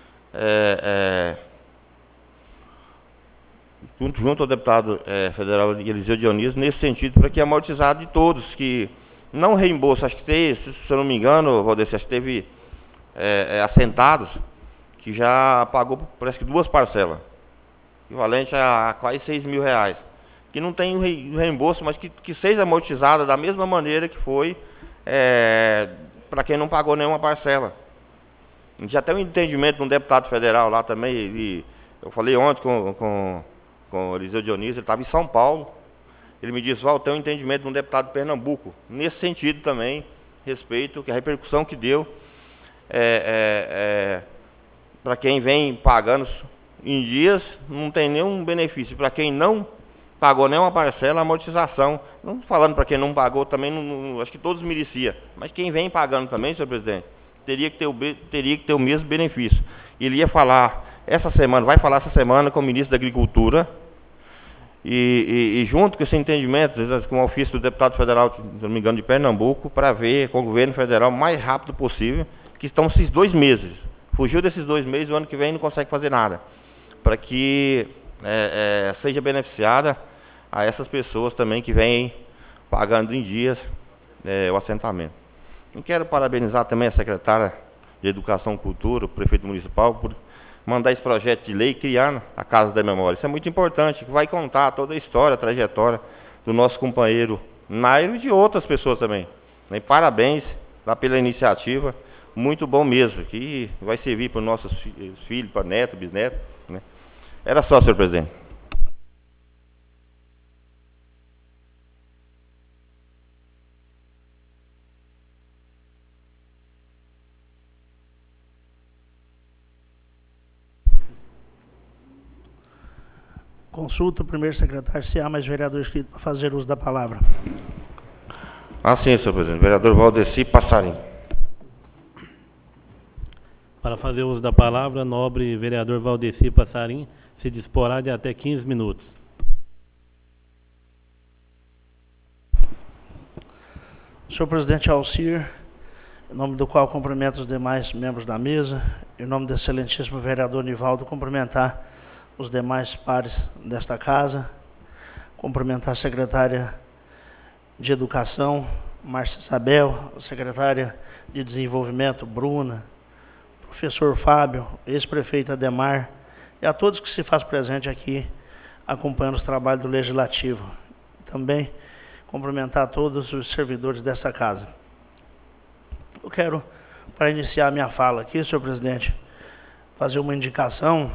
junto ao deputado federal Eliseu Dionísio, nesse sentido, para que amortizado de todos, que não reembolso, acho que teve, se eu não me engano, Valdeci, acho que teve assentados que já pagou, parece que 2 parcelas, equivalente a quase 6 mil reais, que não tem reembolso, mas que seja amortizada da mesma maneira que foi para quem não pagou nenhuma parcela. A gente já tem um entendimento de um deputado federal lá também, eu falei ontem com o Eliseu Dionísio, ele estava em São Paulo, ele me disse, tem um entendimento de um deputado de Pernambuco, nesse sentido também, respeito, que a repercussão que deu para quem vem pagando em dias, não tem nenhum benefício. Para quem não pagou nenhuma parcela, amortização. Não falando para quem não pagou também, acho que todos mereciam. Mas quem vem pagando também, senhor presidente, teria que ter o mesmo benefício. Ele ia falar essa semana, vai falar essa semana com o ministro da Agricultura, e junto com esse entendimento, com o ofício do deputado federal, se não me engano, de Pernambuco, para ver com o governo federal o mais rápido possível, que estão esses 2 meses. Fugiu desses 2 meses, o ano que vem não consegue fazer nada. Para que seja beneficiada a essas pessoas também que vêm pagando em dias o assentamento. Eu quero parabenizar também a secretária de Educação e Cultura, o prefeito municipal, por mandar esse projeto de lei criar a Casa da Memória. Isso é muito importante, que vai contar toda a história, a trajetória do nosso companheiro Nairo e de outras pessoas também. E parabéns pela iniciativa, muito bom mesmo, que vai servir para os nossos filhos, para netos, bisnetos, né? Era só, senhor presidente. Consulta o primeiro secretário se há mais vereador inscrito para fazer uso da palavra. Sim, senhor presidente. Vereador Valdeci Passarim. Para fazer uso da palavra, nobre vereador Valdeci Passarim se disporá de até 15 minutos. Senhor presidente Alcir, em nome do qual cumprimento os demais membros da mesa, em nome do excelentíssimo vereador Nivaldo, cumprimentar os demais pares desta casa, cumprimentar a secretária de Educação, Márcia Isabel, a secretária de Desenvolvimento, Bruna, professor Fábio, ex-prefeito Ademar, e a todos que se faz presente aqui, acompanhando os trabalhos do Legislativo. Também cumprimentar todos os servidores dessa casa. Eu quero, para iniciar a minha fala aqui, senhor presidente, fazer uma indicação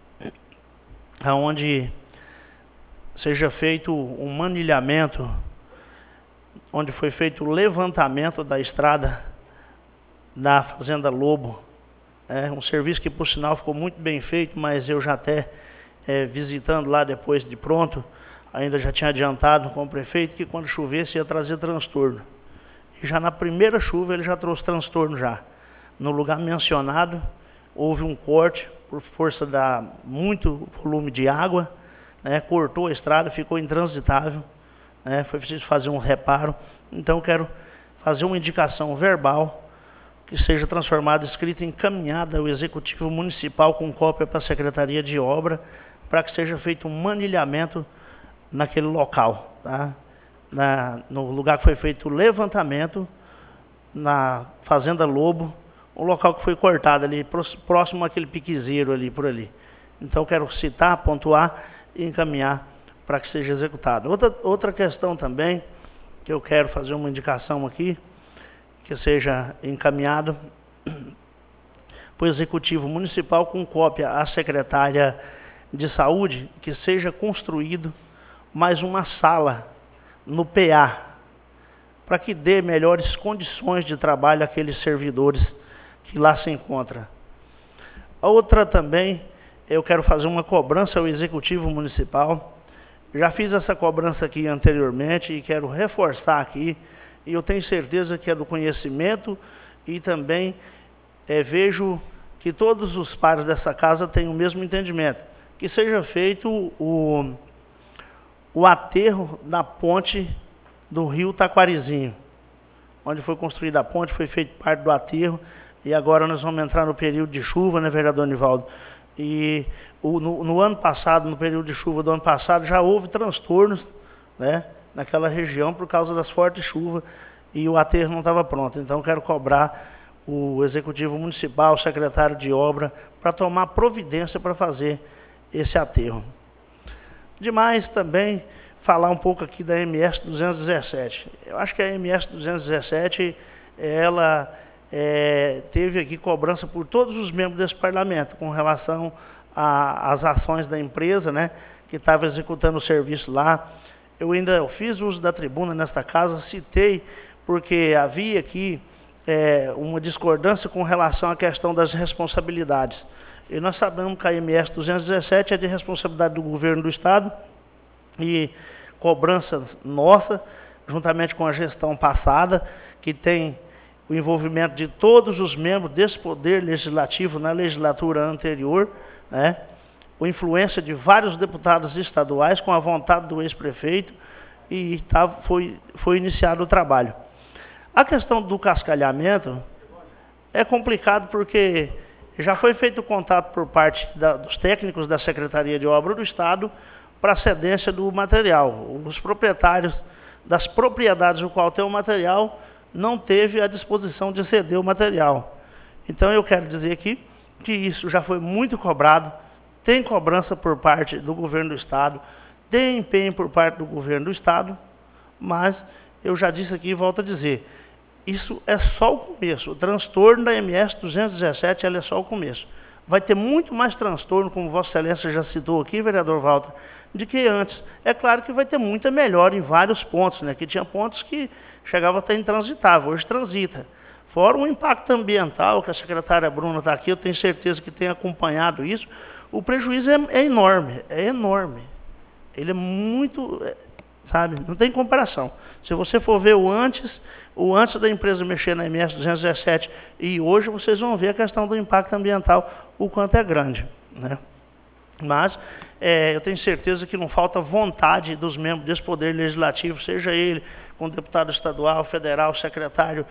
onde seja feito um manilhamento, onde foi feito o levantamento da estrada da Fazenda Lobo. Um serviço que, por sinal, ficou muito bem feito, mas eu já até, visitando lá depois de pronto, ainda já tinha adiantado com o prefeito que quando chovesse ia trazer transtorno. E já na primeira chuva ele já trouxe transtorno já. No lugar mencionado, houve um corte por força da muito volume de água, cortou a estrada, ficou intransitável, foi preciso fazer um reparo. Então eu quero fazer uma indicação verbal que seja transformada, escrita e encaminhada ao Executivo Municipal com cópia para a Secretaria de Obra, para que seja feito um manilhamento naquele local, tá? No lugar que foi feito o levantamento, na Fazenda Lobo, o local que foi cortado ali, próximo àquele piquezeiro ali, por ali. Então, quero citar, pontuar e encaminhar para que seja executado. Outra questão também, que eu quero fazer uma indicação aqui, que seja encaminhado para o Executivo Municipal com cópia à Secretária de Saúde, que seja construído mais uma sala no PA, para que dê melhores condições de trabalho àqueles servidores que lá se encontram. A outra também, eu quero fazer uma cobrança ao Executivo Municipal. Já fiz essa cobrança aqui anteriormente e quero reforçar aqui, e eu tenho certeza que é do conhecimento e também vejo que todos os pares dessa casa têm o mesmo entendimento, que seja feito o aterro da ponte do rio Taquarizinho. Onde foi construída a ponte, foi feito parte do aterro, e agora nós vamos entrar no período de chuva, né, vereador Nivaldo? E no ano passado, no período de chuva do ano passado, já houve transtornos, né, naquela região por causa das fortes chuvas, e o aterro não estava pronto. Então, quero cobrar o Executivo Municipal, o secretário de Obra, para tomar providência para fazer esse aterro. Demais também falar um pouco aqui da MS 217. Eu acho que a MS 217, ela teve aqui cobrança por todos os membros desse parlamento, com relação às ações da empresa, né, que estava executando o serviço lá. Eu fiz uso da tribuna nesta casa, citei, porque havia aqui uma discordância com relação à questão das responsabilidades. E nós sabemos que a MS 217 é de responsabilidade do governo do Estado e cobrança nossa, juntamente com a gestão passada, que tem o envolvimento de todos os membros desse poder legislativo na legislatura anterior, né? A influência de vários deputados estaduais com a vontade do ex-prefeito, e foi iniciado o trabalho. A questão do cascalhamento é complicado porque já foi feito o contato por parte dos técnicos da Secretaria de Obra do Estado para a cedência do material. Os proprietários das propriedades no qual tem o material não teve a disposição de ceder o material. Então, eu quero dizer aqui que isso já foi muito cobrado, tem cobrança por parte do governo do Estado, tem empenho por parte do governo do Estado, mas eu já disse aqui e volto a dizer, isso é só o começo. O transtorno da MS 217 ela é só o começo. Vai ter muito mais transtorno, como Vossa Excelência já citou aqui, vereador Walter, de que antes. É claro que vai ter muita melhora em vários pontos, né? Que tinha pontos que chegava até intransitável, hoje transita. Fora o impacto ambiental, que a secretária Bruna está aqui, eu tenho certeza que tem acompanhado isso, o prejuízo é enorme, é enorme. Ele é muito, sabe, não tem comparação. Se você for ver o antes da empresa mexer na MS 217 e hoje, vocês vão ver a questão do impacto ambiental, o quanto é grande, né? Mas eu tenho certeza que não falta vontade dos membros desse Poder Legislativo, seja ele com deputado estadual, federal, secretário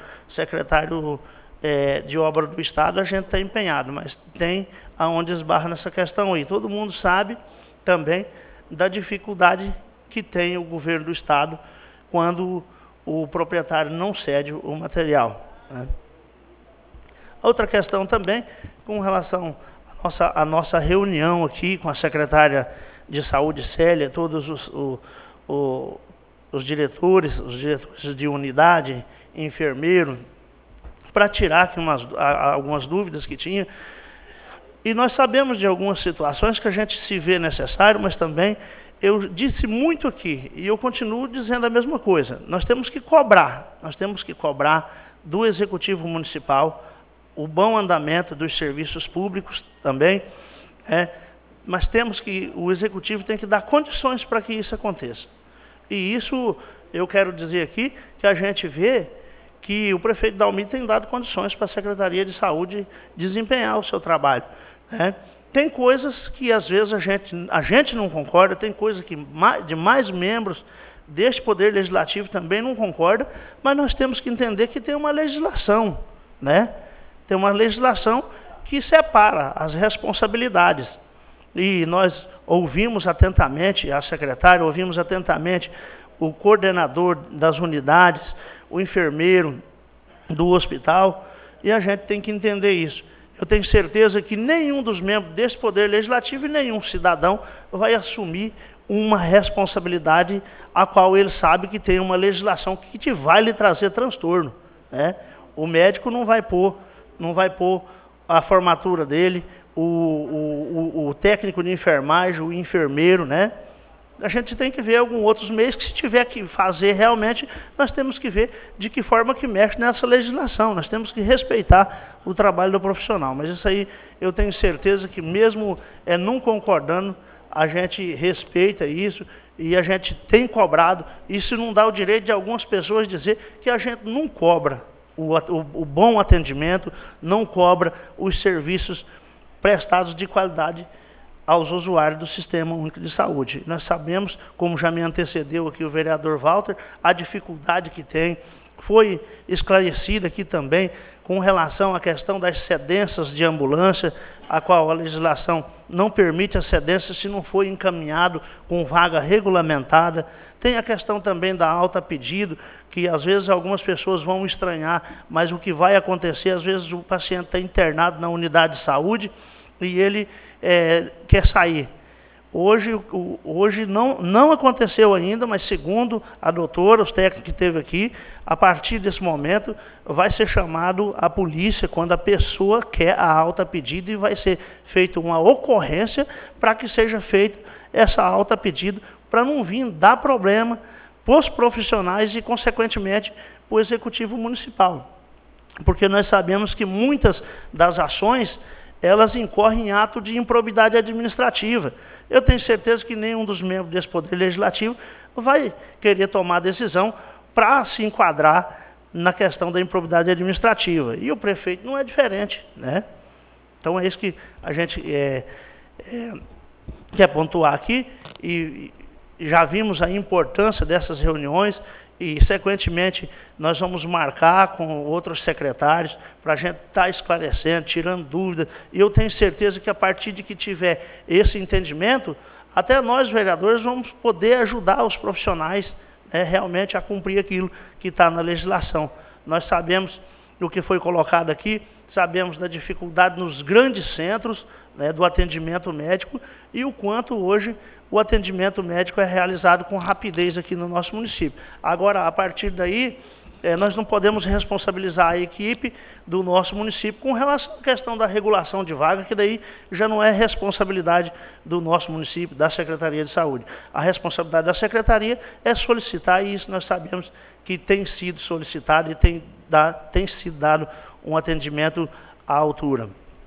de obra do Estado, a gente está empenhado, mas tem aonde esbarra nessa questão aí. Todo mundo sabe também da dificuldade que tem o governo do Estado quando o proprietário não cede o material, né? Outra questão também, com relação à nossa reunião aqui com a secretária de Saúde, Célia, todos os diretores de unidade, enfermeiro, para tirar aqui algumas dúvidas que tinha. E nós sabemos de algumas situações que a gente se vê necessário, mas também eu disse muito aqui, e eu continuo dizendo a mesma coisa. Nós temos que cobrar do Executivo Municipal o bom andamento dos serviços públicos também, mas o Executivo tem que dar condições para que isso aconteça. E isso, eu quero dizer aqui, que a gente vê que o prefeito Dalmi tem dado condições para a Secretaria de Saúde desempenhar o seu trabalho, né? Tem coisas que, às vezes, a gente não concorda, tem coisas que de mais membros deste Poder Legislativo também não concorda, mas nós temos que entender que tem uma legislação, né? Tem uma legislação que separa as responsabilidades. E nós ouvimos atentamente a secretária, ouvimos atentamente o coordenador das unidades, o enfermeiro do hospital, e a gente tem que entender isso. Eu tenho certeza que nenhum dos membros desse Poder Legislativo e nenhum cidadão vai assumir uma responsabilidade a qual ele sabe que tem uma legislação que vai lhe trazer transtorno, né? O médico não vai pôr a formatura dele, o técnico de enfermagem, o enfermeiro, né? A gente tem que ver alguns outros meios que, se tiver que fazer realmente, nós temos que ver de que forma que mexe nessa legislação. Nós temos que respeitar o trabalho do profissional. Mas isso aí, eu tenho certeza que mesmo não concordando, a gente respeita isso e a gente tem cobrado. Isso não dá o direito de algumas pessoas dizer que a gente não cobra o bom atendimento, não cobra os serviços prestados de qualidade aos usuários do Sistema Único de Saúde. Nós sabemos, como já me antecedeu aqui o vereador Walter, a dificuldade que tem, foi esclarecida aqui também com relação à questão das cedências de ambulância, a qual a legislação não permite a cedência se não for encaminhado com vaga regulamentada. Tem a questão também da alta pedido, que às vezes algumas pessoas vão estranhar, mas o que vai acontecer, às vezes o paciente está internado na unidade de saúde e ele quer sair. Hoje não aconteceu ainda, mas segundo a doutora, os técnicos que esteve aqui, a partir desse momento vai ser chamado a polícia quando a pessoa quer a alta pedido e vai ser feita uma ocorrência para que seja feita essa alta pedido, para não vir dar problema para os profissionais e, consequentemente, para o Executivo Municipal. Porque nós sabemos que muitas das ações elas incorrem em ato de improbidade administrativa. Eu tenho certeza que nenhum dos membros desse Poder Legislativo vai querer tomar decisão para se enquadrar na questão da improbidade administrativa. E o prefeito não é diferente, né? Então, é isso que a gente quer pontuar aqui, e já vimos a importância dessas reuniões, e, sequentemente, nós vamos marcar com outros secretários para a gente estar esclarecendo, tirando dúvidas. E eu tenho certeza que, a partir de que tiver esse entendimento, até nós, vereadores, vamos poder ajudar os profissionais, né, realmente a cumprir aquilo que está na legislação. Nós sabemos do que foi colocado aqui, sabemos da dificuldade nos grandes centros, né, do atendimento médico, e o quanto hoje o atendimento médico é realizado com rapidez aqui no nosso município. Agora, a partir daí, nós não podemos responsabilizar a equipe do nosso município com relação à questão da regulação de vaga, que daí já não é responsabilidade do nosso município, da Secretaria de Saúde. A responsabilidade da Secretaria é solicitar, e isso nós sabemos que tem sido solicitado e tem sido dado um atendimento à altura.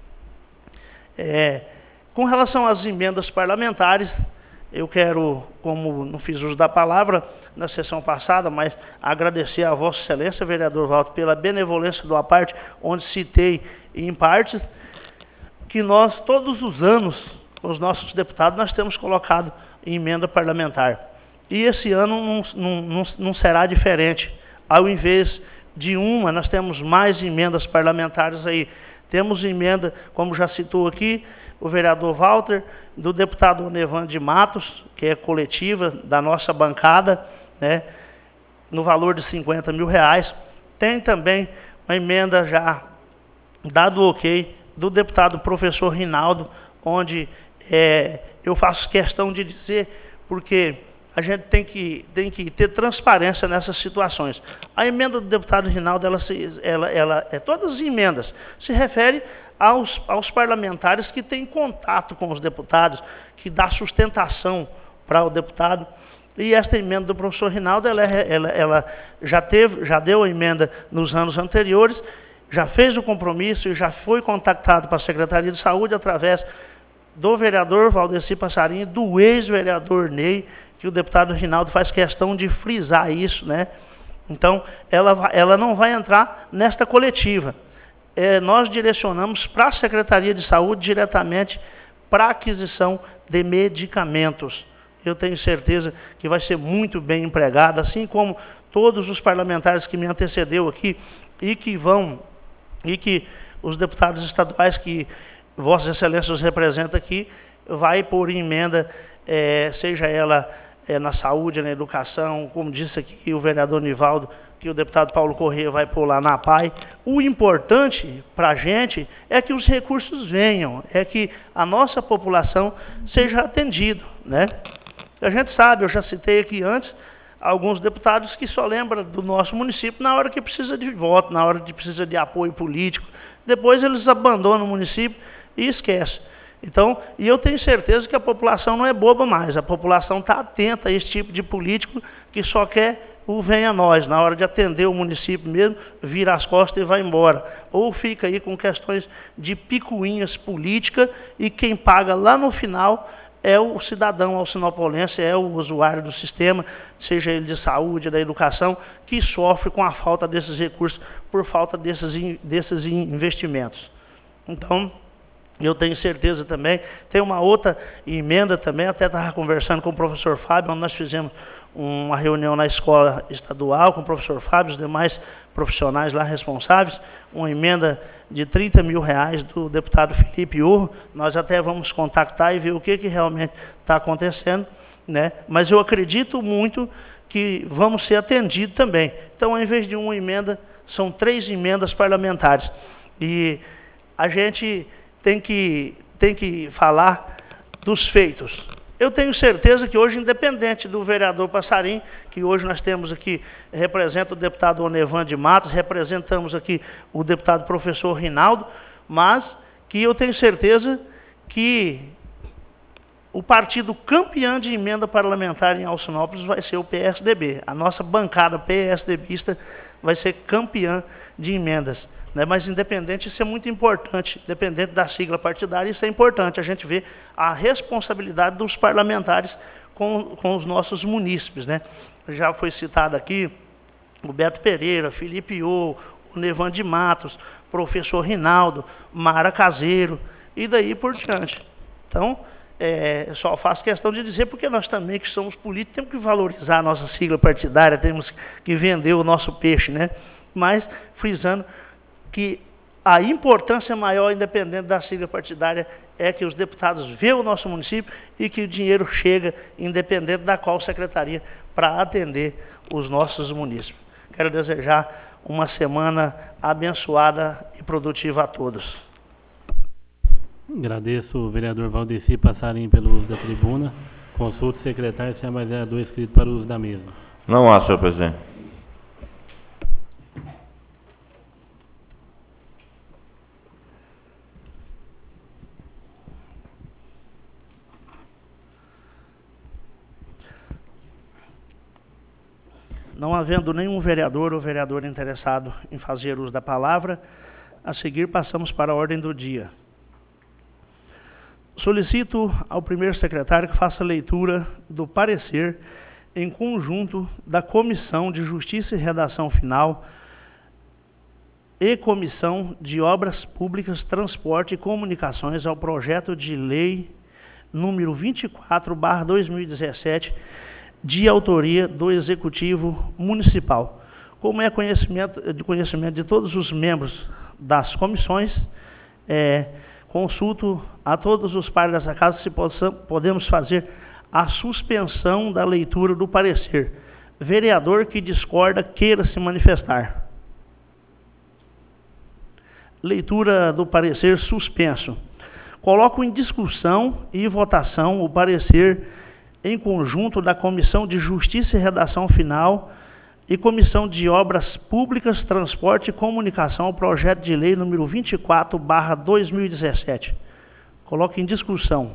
Com relação às emendas parlamentares, eu quero, como não fiz uso da palavra na sessão passada, mas agradecer a Vossa Excelência, vereador Walter, pela benevolência do aparte, onde citei em partes, que nós, todos os anos, os nossos deputados, nós temos colocado em emenda parlamentar. E esse ano não será diferente. Ao invés de uma, nós temos mais emendas parlamentares aí. Temos emenda, como já citou aqui, o vereador Walter, do deputado Onevan de Matos, que é coletiva da nossa bancada, né, no valor de R$50 mil. Tem também uma emenda já dado ok do deputado professor Rinaldo, onde eu faço questão de dizer, porque a gente tem que ter transparência nessas situações. A emenda do deputado Rinaldo, todas as emendas se refere aos parlamentares que têm contato com os deputados, que dá sustentação para o deputado. E esta emenda do professor Rinaldo, ela já deu a emenda nos anos anteriores, já fez o compromisso e já foi contactado para a Secretaria de Saúde através do vereador Valdeci Passarinho e do ex-vereador Ney, que o deputado Rinaldo faz questão de frisar isso, né? Então, ela não vai entrar nesta coletiva. Nós direcionamos para a Secretaria de Saúde diretamente para a aquisição de medicamentos. Eu tenho certeza que vai ser muito bem empregada, assim como todos os parlamentares que me antecedeu aqui e que os deputados estaduais que Vossas Excelências representam aqui, vai por emenda, seja ela na saúde, na educação, como disse aqui o vereador Nivaldo, que o deputado Paulo Corrêa vai pôr lá na PAI. O importante para a gente é que os recursos venham, é que a nossa população seja atendida, né? A gente sabe, eu já citei aqui antes, alguns deputados que só lembram do nosso município na hora que precisa de voto, na hora que precisa de apoio político. Depois eles abandonam o município e esquecem. Então, e eu tenho certeza que a população não é boba mais, a população está atenta a esse tipo de político que só quer o venha nós, na hora de atender o município mesmo, vira as costas e vai embora. Ou fica aí com questões de picuinhas políticas e quem paga lá no final é o cidadão alcinopolense, é o usuário do sistema, seja ele de saúde, da educação, que sofre com a falta desses recursos, por falta desses investimentos. Então, eu tenho certeza também, tem uma outra emenda também, até estava conversando com o professor Fábio, onde nós fizemos uma reunião na escola estadual com o professor Fábio, os demais profissionais lá responsáveis, uma emenda de R$30 mil do deputado Felipe Urro. Nós até vamos contactar e ver o que realmente está acontecendo, né? Mas eu acredito muito que vamos ser atendidos também. Então, ao invés de uma emenda, são 3 emendas parlamentares. E a gente tem que falar dos feitos. Eu tenho certeza que hoje, independente do vereador Passarinho, que hoje nós temos aqui, representa o deputado Onevan de Matos, representamos aqui o deputado professor Rinaldo, mas que eu tenho certeza que o partido campeão de emenda parlamentar em Alcinópolis vai ser o PSDB. A nossa bancada PSDBista vai ser campeã de emendas. Mas, independente, isso é muito importante, independente da sigla partidária, isso é importante, a gente vê a responsabilidade dos parlamentares com os nossos munícipes, né? Já foi citado aqui o Beto Pereira, Felipe O, o Nevan de Matos, professor Rinaldo, Mara Caseiro, e daí por diante. Então, só faço questão de dizer, porque nós também, que somos políticos, temos que valorizar a nossa sigla partidária, temos que vender o nosso peixe, né? Mas, frisando que a importância maior, independente da sigla partidária, é que os deputados vejam o nosso município e que o dinheiro chega, independente da qual secretaria, para atender os nossos munícipes. Quero desejar uma semana abençoada e produtiva a todos. Agradeço o vereador Valdeci Passarinho pelo uso da tribuna. Consulto o secretário se há mais vereador inscrito para o uso da mesma. Não há, senhor presidente. Não havendo nenhum vereador ou vereadora interessado em fazer uso da palavra, a seguir passamos para a ordem do dia. Solicito ao primeiro secretário que faça leitura do parecer em conjunto da Comissão de Justiça e Redação Final e Comissão de Obras Públicas, Transporte e Comunicações ao projeto de lei número 24/2017, de autoria do Executivo Municipal. Como é conhecimento de todos os membros das comissões, consulto a todos os pares dessa casa se podemos fazer a suspensão da leitura do parecer. Vereador que discorda, queira se manifestar. Leitura do parecer suspenso. Coloco em discussão e votação o parecer em conjunto da Comissão de Justiça e Redação Final e Comissão de Obras Públicas, Transporte e Comunicação ao projeto de lei número 24/2017. Coloco em discussão.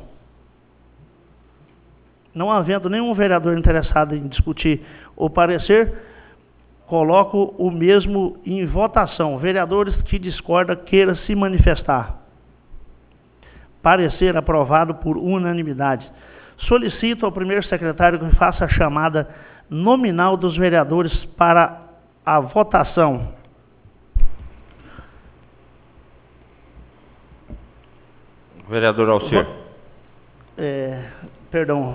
Não havendo nenhum vereador interessado em discutir o parecer, coloco o mesmo em votação. Vereadores que discordam, queira se manifestar. Parecer aprovado por unanimidade. Solicito ao primeiro secretário que faça a chamada nominal dos vereadores para a votação. Vereador Alcir. Perdão.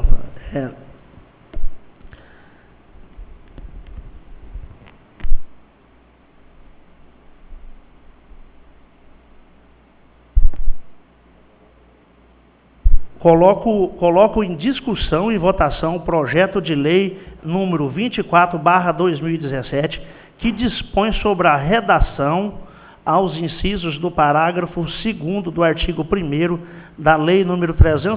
Coloco em discussão e votação o projeto de lei número 24/2017, que dispõe sobre a redação aos incisos do parágrafo 2º do artigo 1º da lei número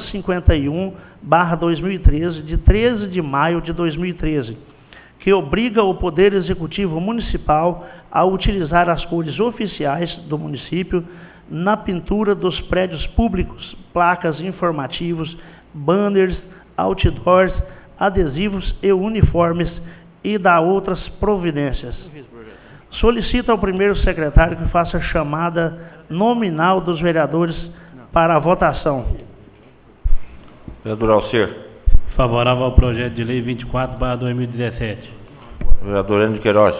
351/2013, de 13 de maio de 2013, que obriga o Poder Executivo Municipal a utilizar as cores oficiais do município na pintura dos prédios públicos, placas informativos, banners, outdoors, adesivos e uniformes e da outras providências. Solicito ao primeiro secretário que faça a chamada nominal dos vereadores para a votação. Vereador Alcir. Favorável ao projeto de lei 24/2017. Vereador Enio de Queiroz.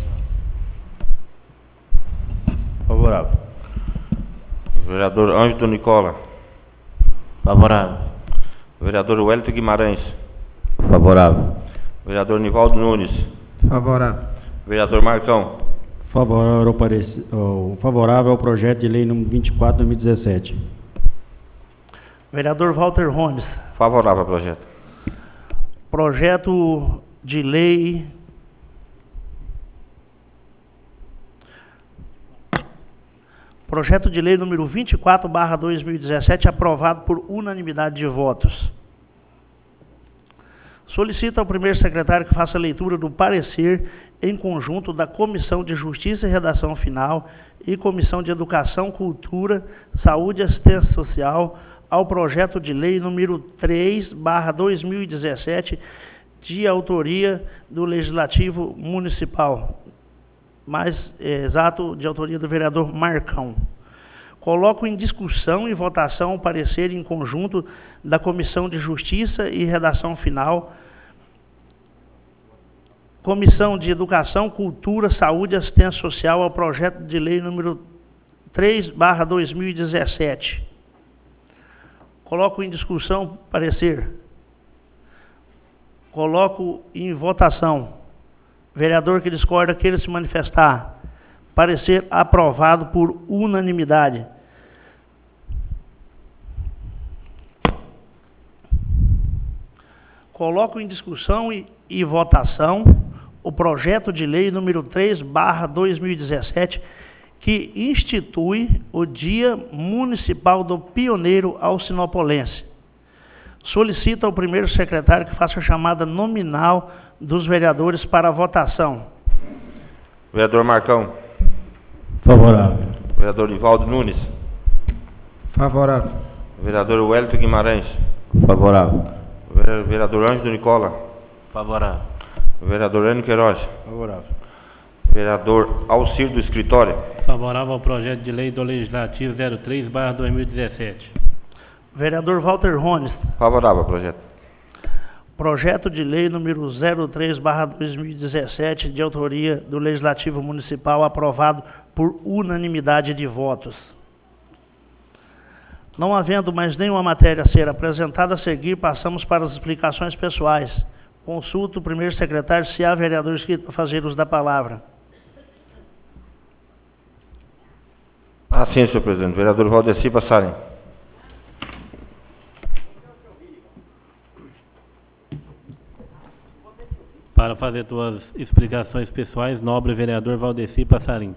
Favorável. Vereador Ângelo Nicola. Favorável. Vereador Wellington Guimarães. Favorável. Vereador Nivaldo Nunes. Favorável. Vereador Marcão. Favorável ao projeto de lei número 24/2017. Vereador Walter Holmes. Favorável ao projeto. Projeto de lei número 24/2017, aprovado por unanimidade de votos. Solicito ao primeiro secretário que faça a leitura do parecer em conjunto da Comissão de Justiça e Redação Final e Comissão de Educação, Cultura, Saúde e Assistência Social ao projeto de lei número 3/2017, de autoria do Legislativo Municipal, mais exato, de autoria do vereador Marcão. Coloco em discussão e votação o parecer em conjunto da Comissão de Justiça e Redação Final, Comissão de Educação, Cultura, Saúde e Assistência Social ao projeto de lei número 3/2017. Coloco em discussão parecer. Coloco em votação. Vereador que discorda, queira se manifestar. Parecer aprovado por unanimidade. Coloco em discussão e votação o projeto de lei número 3/2017, que institui o Dia Municipal do Pioneiro Alcinopolense. Solicita ao primeiro secretário que faça a chamada nominal dos vereadores para a votação. Vereador Marcão. Favorável. Vereador Ivaldo Nunes. Favorável. Vereador Wellington Guimarães. Favorável. Vereador Ângelo Nicola. Favorável. Vereador Enio Queiroz. Favorável. Vereador Alcir do Escritório. Favorável ao projeto de lei do Legislativo 03/2017. Vereador Walter Rones. Favorável ao projeto. Projeto de lei número 03/2017, de autoria do Legislativo Municipal, aprovado por unanimidade de votos. Não havendo mais nenhuma matéria a ser apresentada, a seguir passamos para as explicações pessoais. Consulto o primeiro secretário se há vereador inscrito para fazer uso da palavra. Sim, senhor presidente. Vereador Valdeci Passarim. Para fazer suas explicações pessoais, nobre vereador Valdeci Passarim.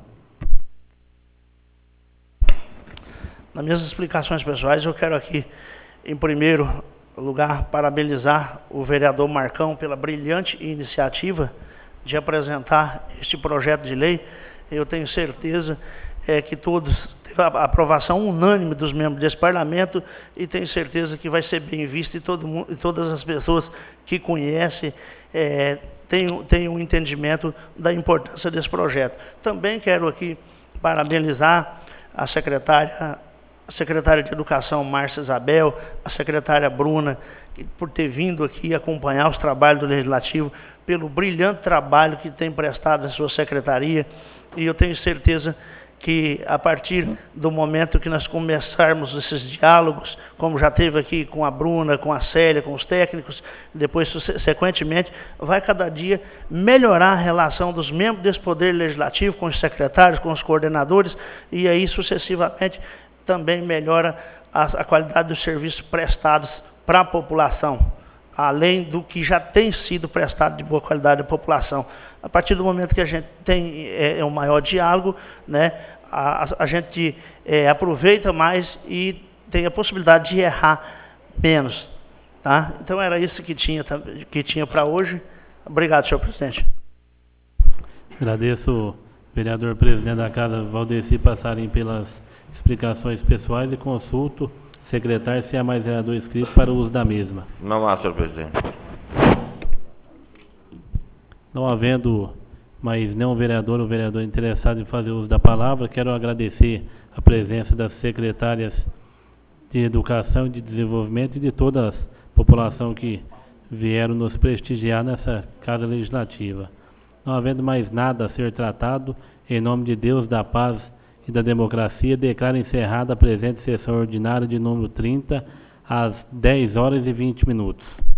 Nas minhas explicações pessoais, eu quero aqui, em primeiro lugar, parabenizar o vereador Marcão pela brilhante iniciativa de apresentar este projeto de lei. Eu tenho certeza que todos teve a aprovação unânime dos membros desse parlamento e tenho certeza que vai ser bem visto e todo mundo, e todas as pessoas que conhecem têm um entendimento da importância desse projeto. Também quero aqui parabenizar a secretária de Educação, Márcia Isabel, a secretária Bruna, por ter vindo aqui acompanhar os trabalhos do Legislativo, pelo brilhante trabalho que tem prestado a sua secretaria, e eu tenho certeza que, a partir do momento que nós começarmos esses diálogos, como já teve aqui com a Bruna, com a Célia, com os técnicos, depois, subsequentemente, vai cada dia melhorar a relação dos membros desse Poder Legislativo com os secretários, com os coordenadores, e aí, sucessivamente, também melhora a qualidade dos serviços prestados para a população, além do que já tem sido prestado de boa qualidade à população. A partir do momento que a gente tem um maior diálogo, né, a gente aproveita mais e tem a possibilidade de errar menos. Tá? Então, era isso que tinha para hoje. Obrigado, senhor presidente. Agradeço, vereador presidente da Casa, Valdeci Passarim, pelas explicações pessoais, e consulto secretário se há mais vereador inscrito para o uso da mesma. Não há, senhor presidente. Não havendo mais nenhum vereador ou vereador interessado em fazer uso da palavra, quero agradecer a presença das secretárias de Educação e de Desenvolvimento e de toda a população que vieram nos prestigiar nessa Casa Legislativa. Não havendo mais nada a ser tratado, em nome de Deus, da paz e da democracia, declaro encerrada a presente sessão ordinária de número 30, às 10h20.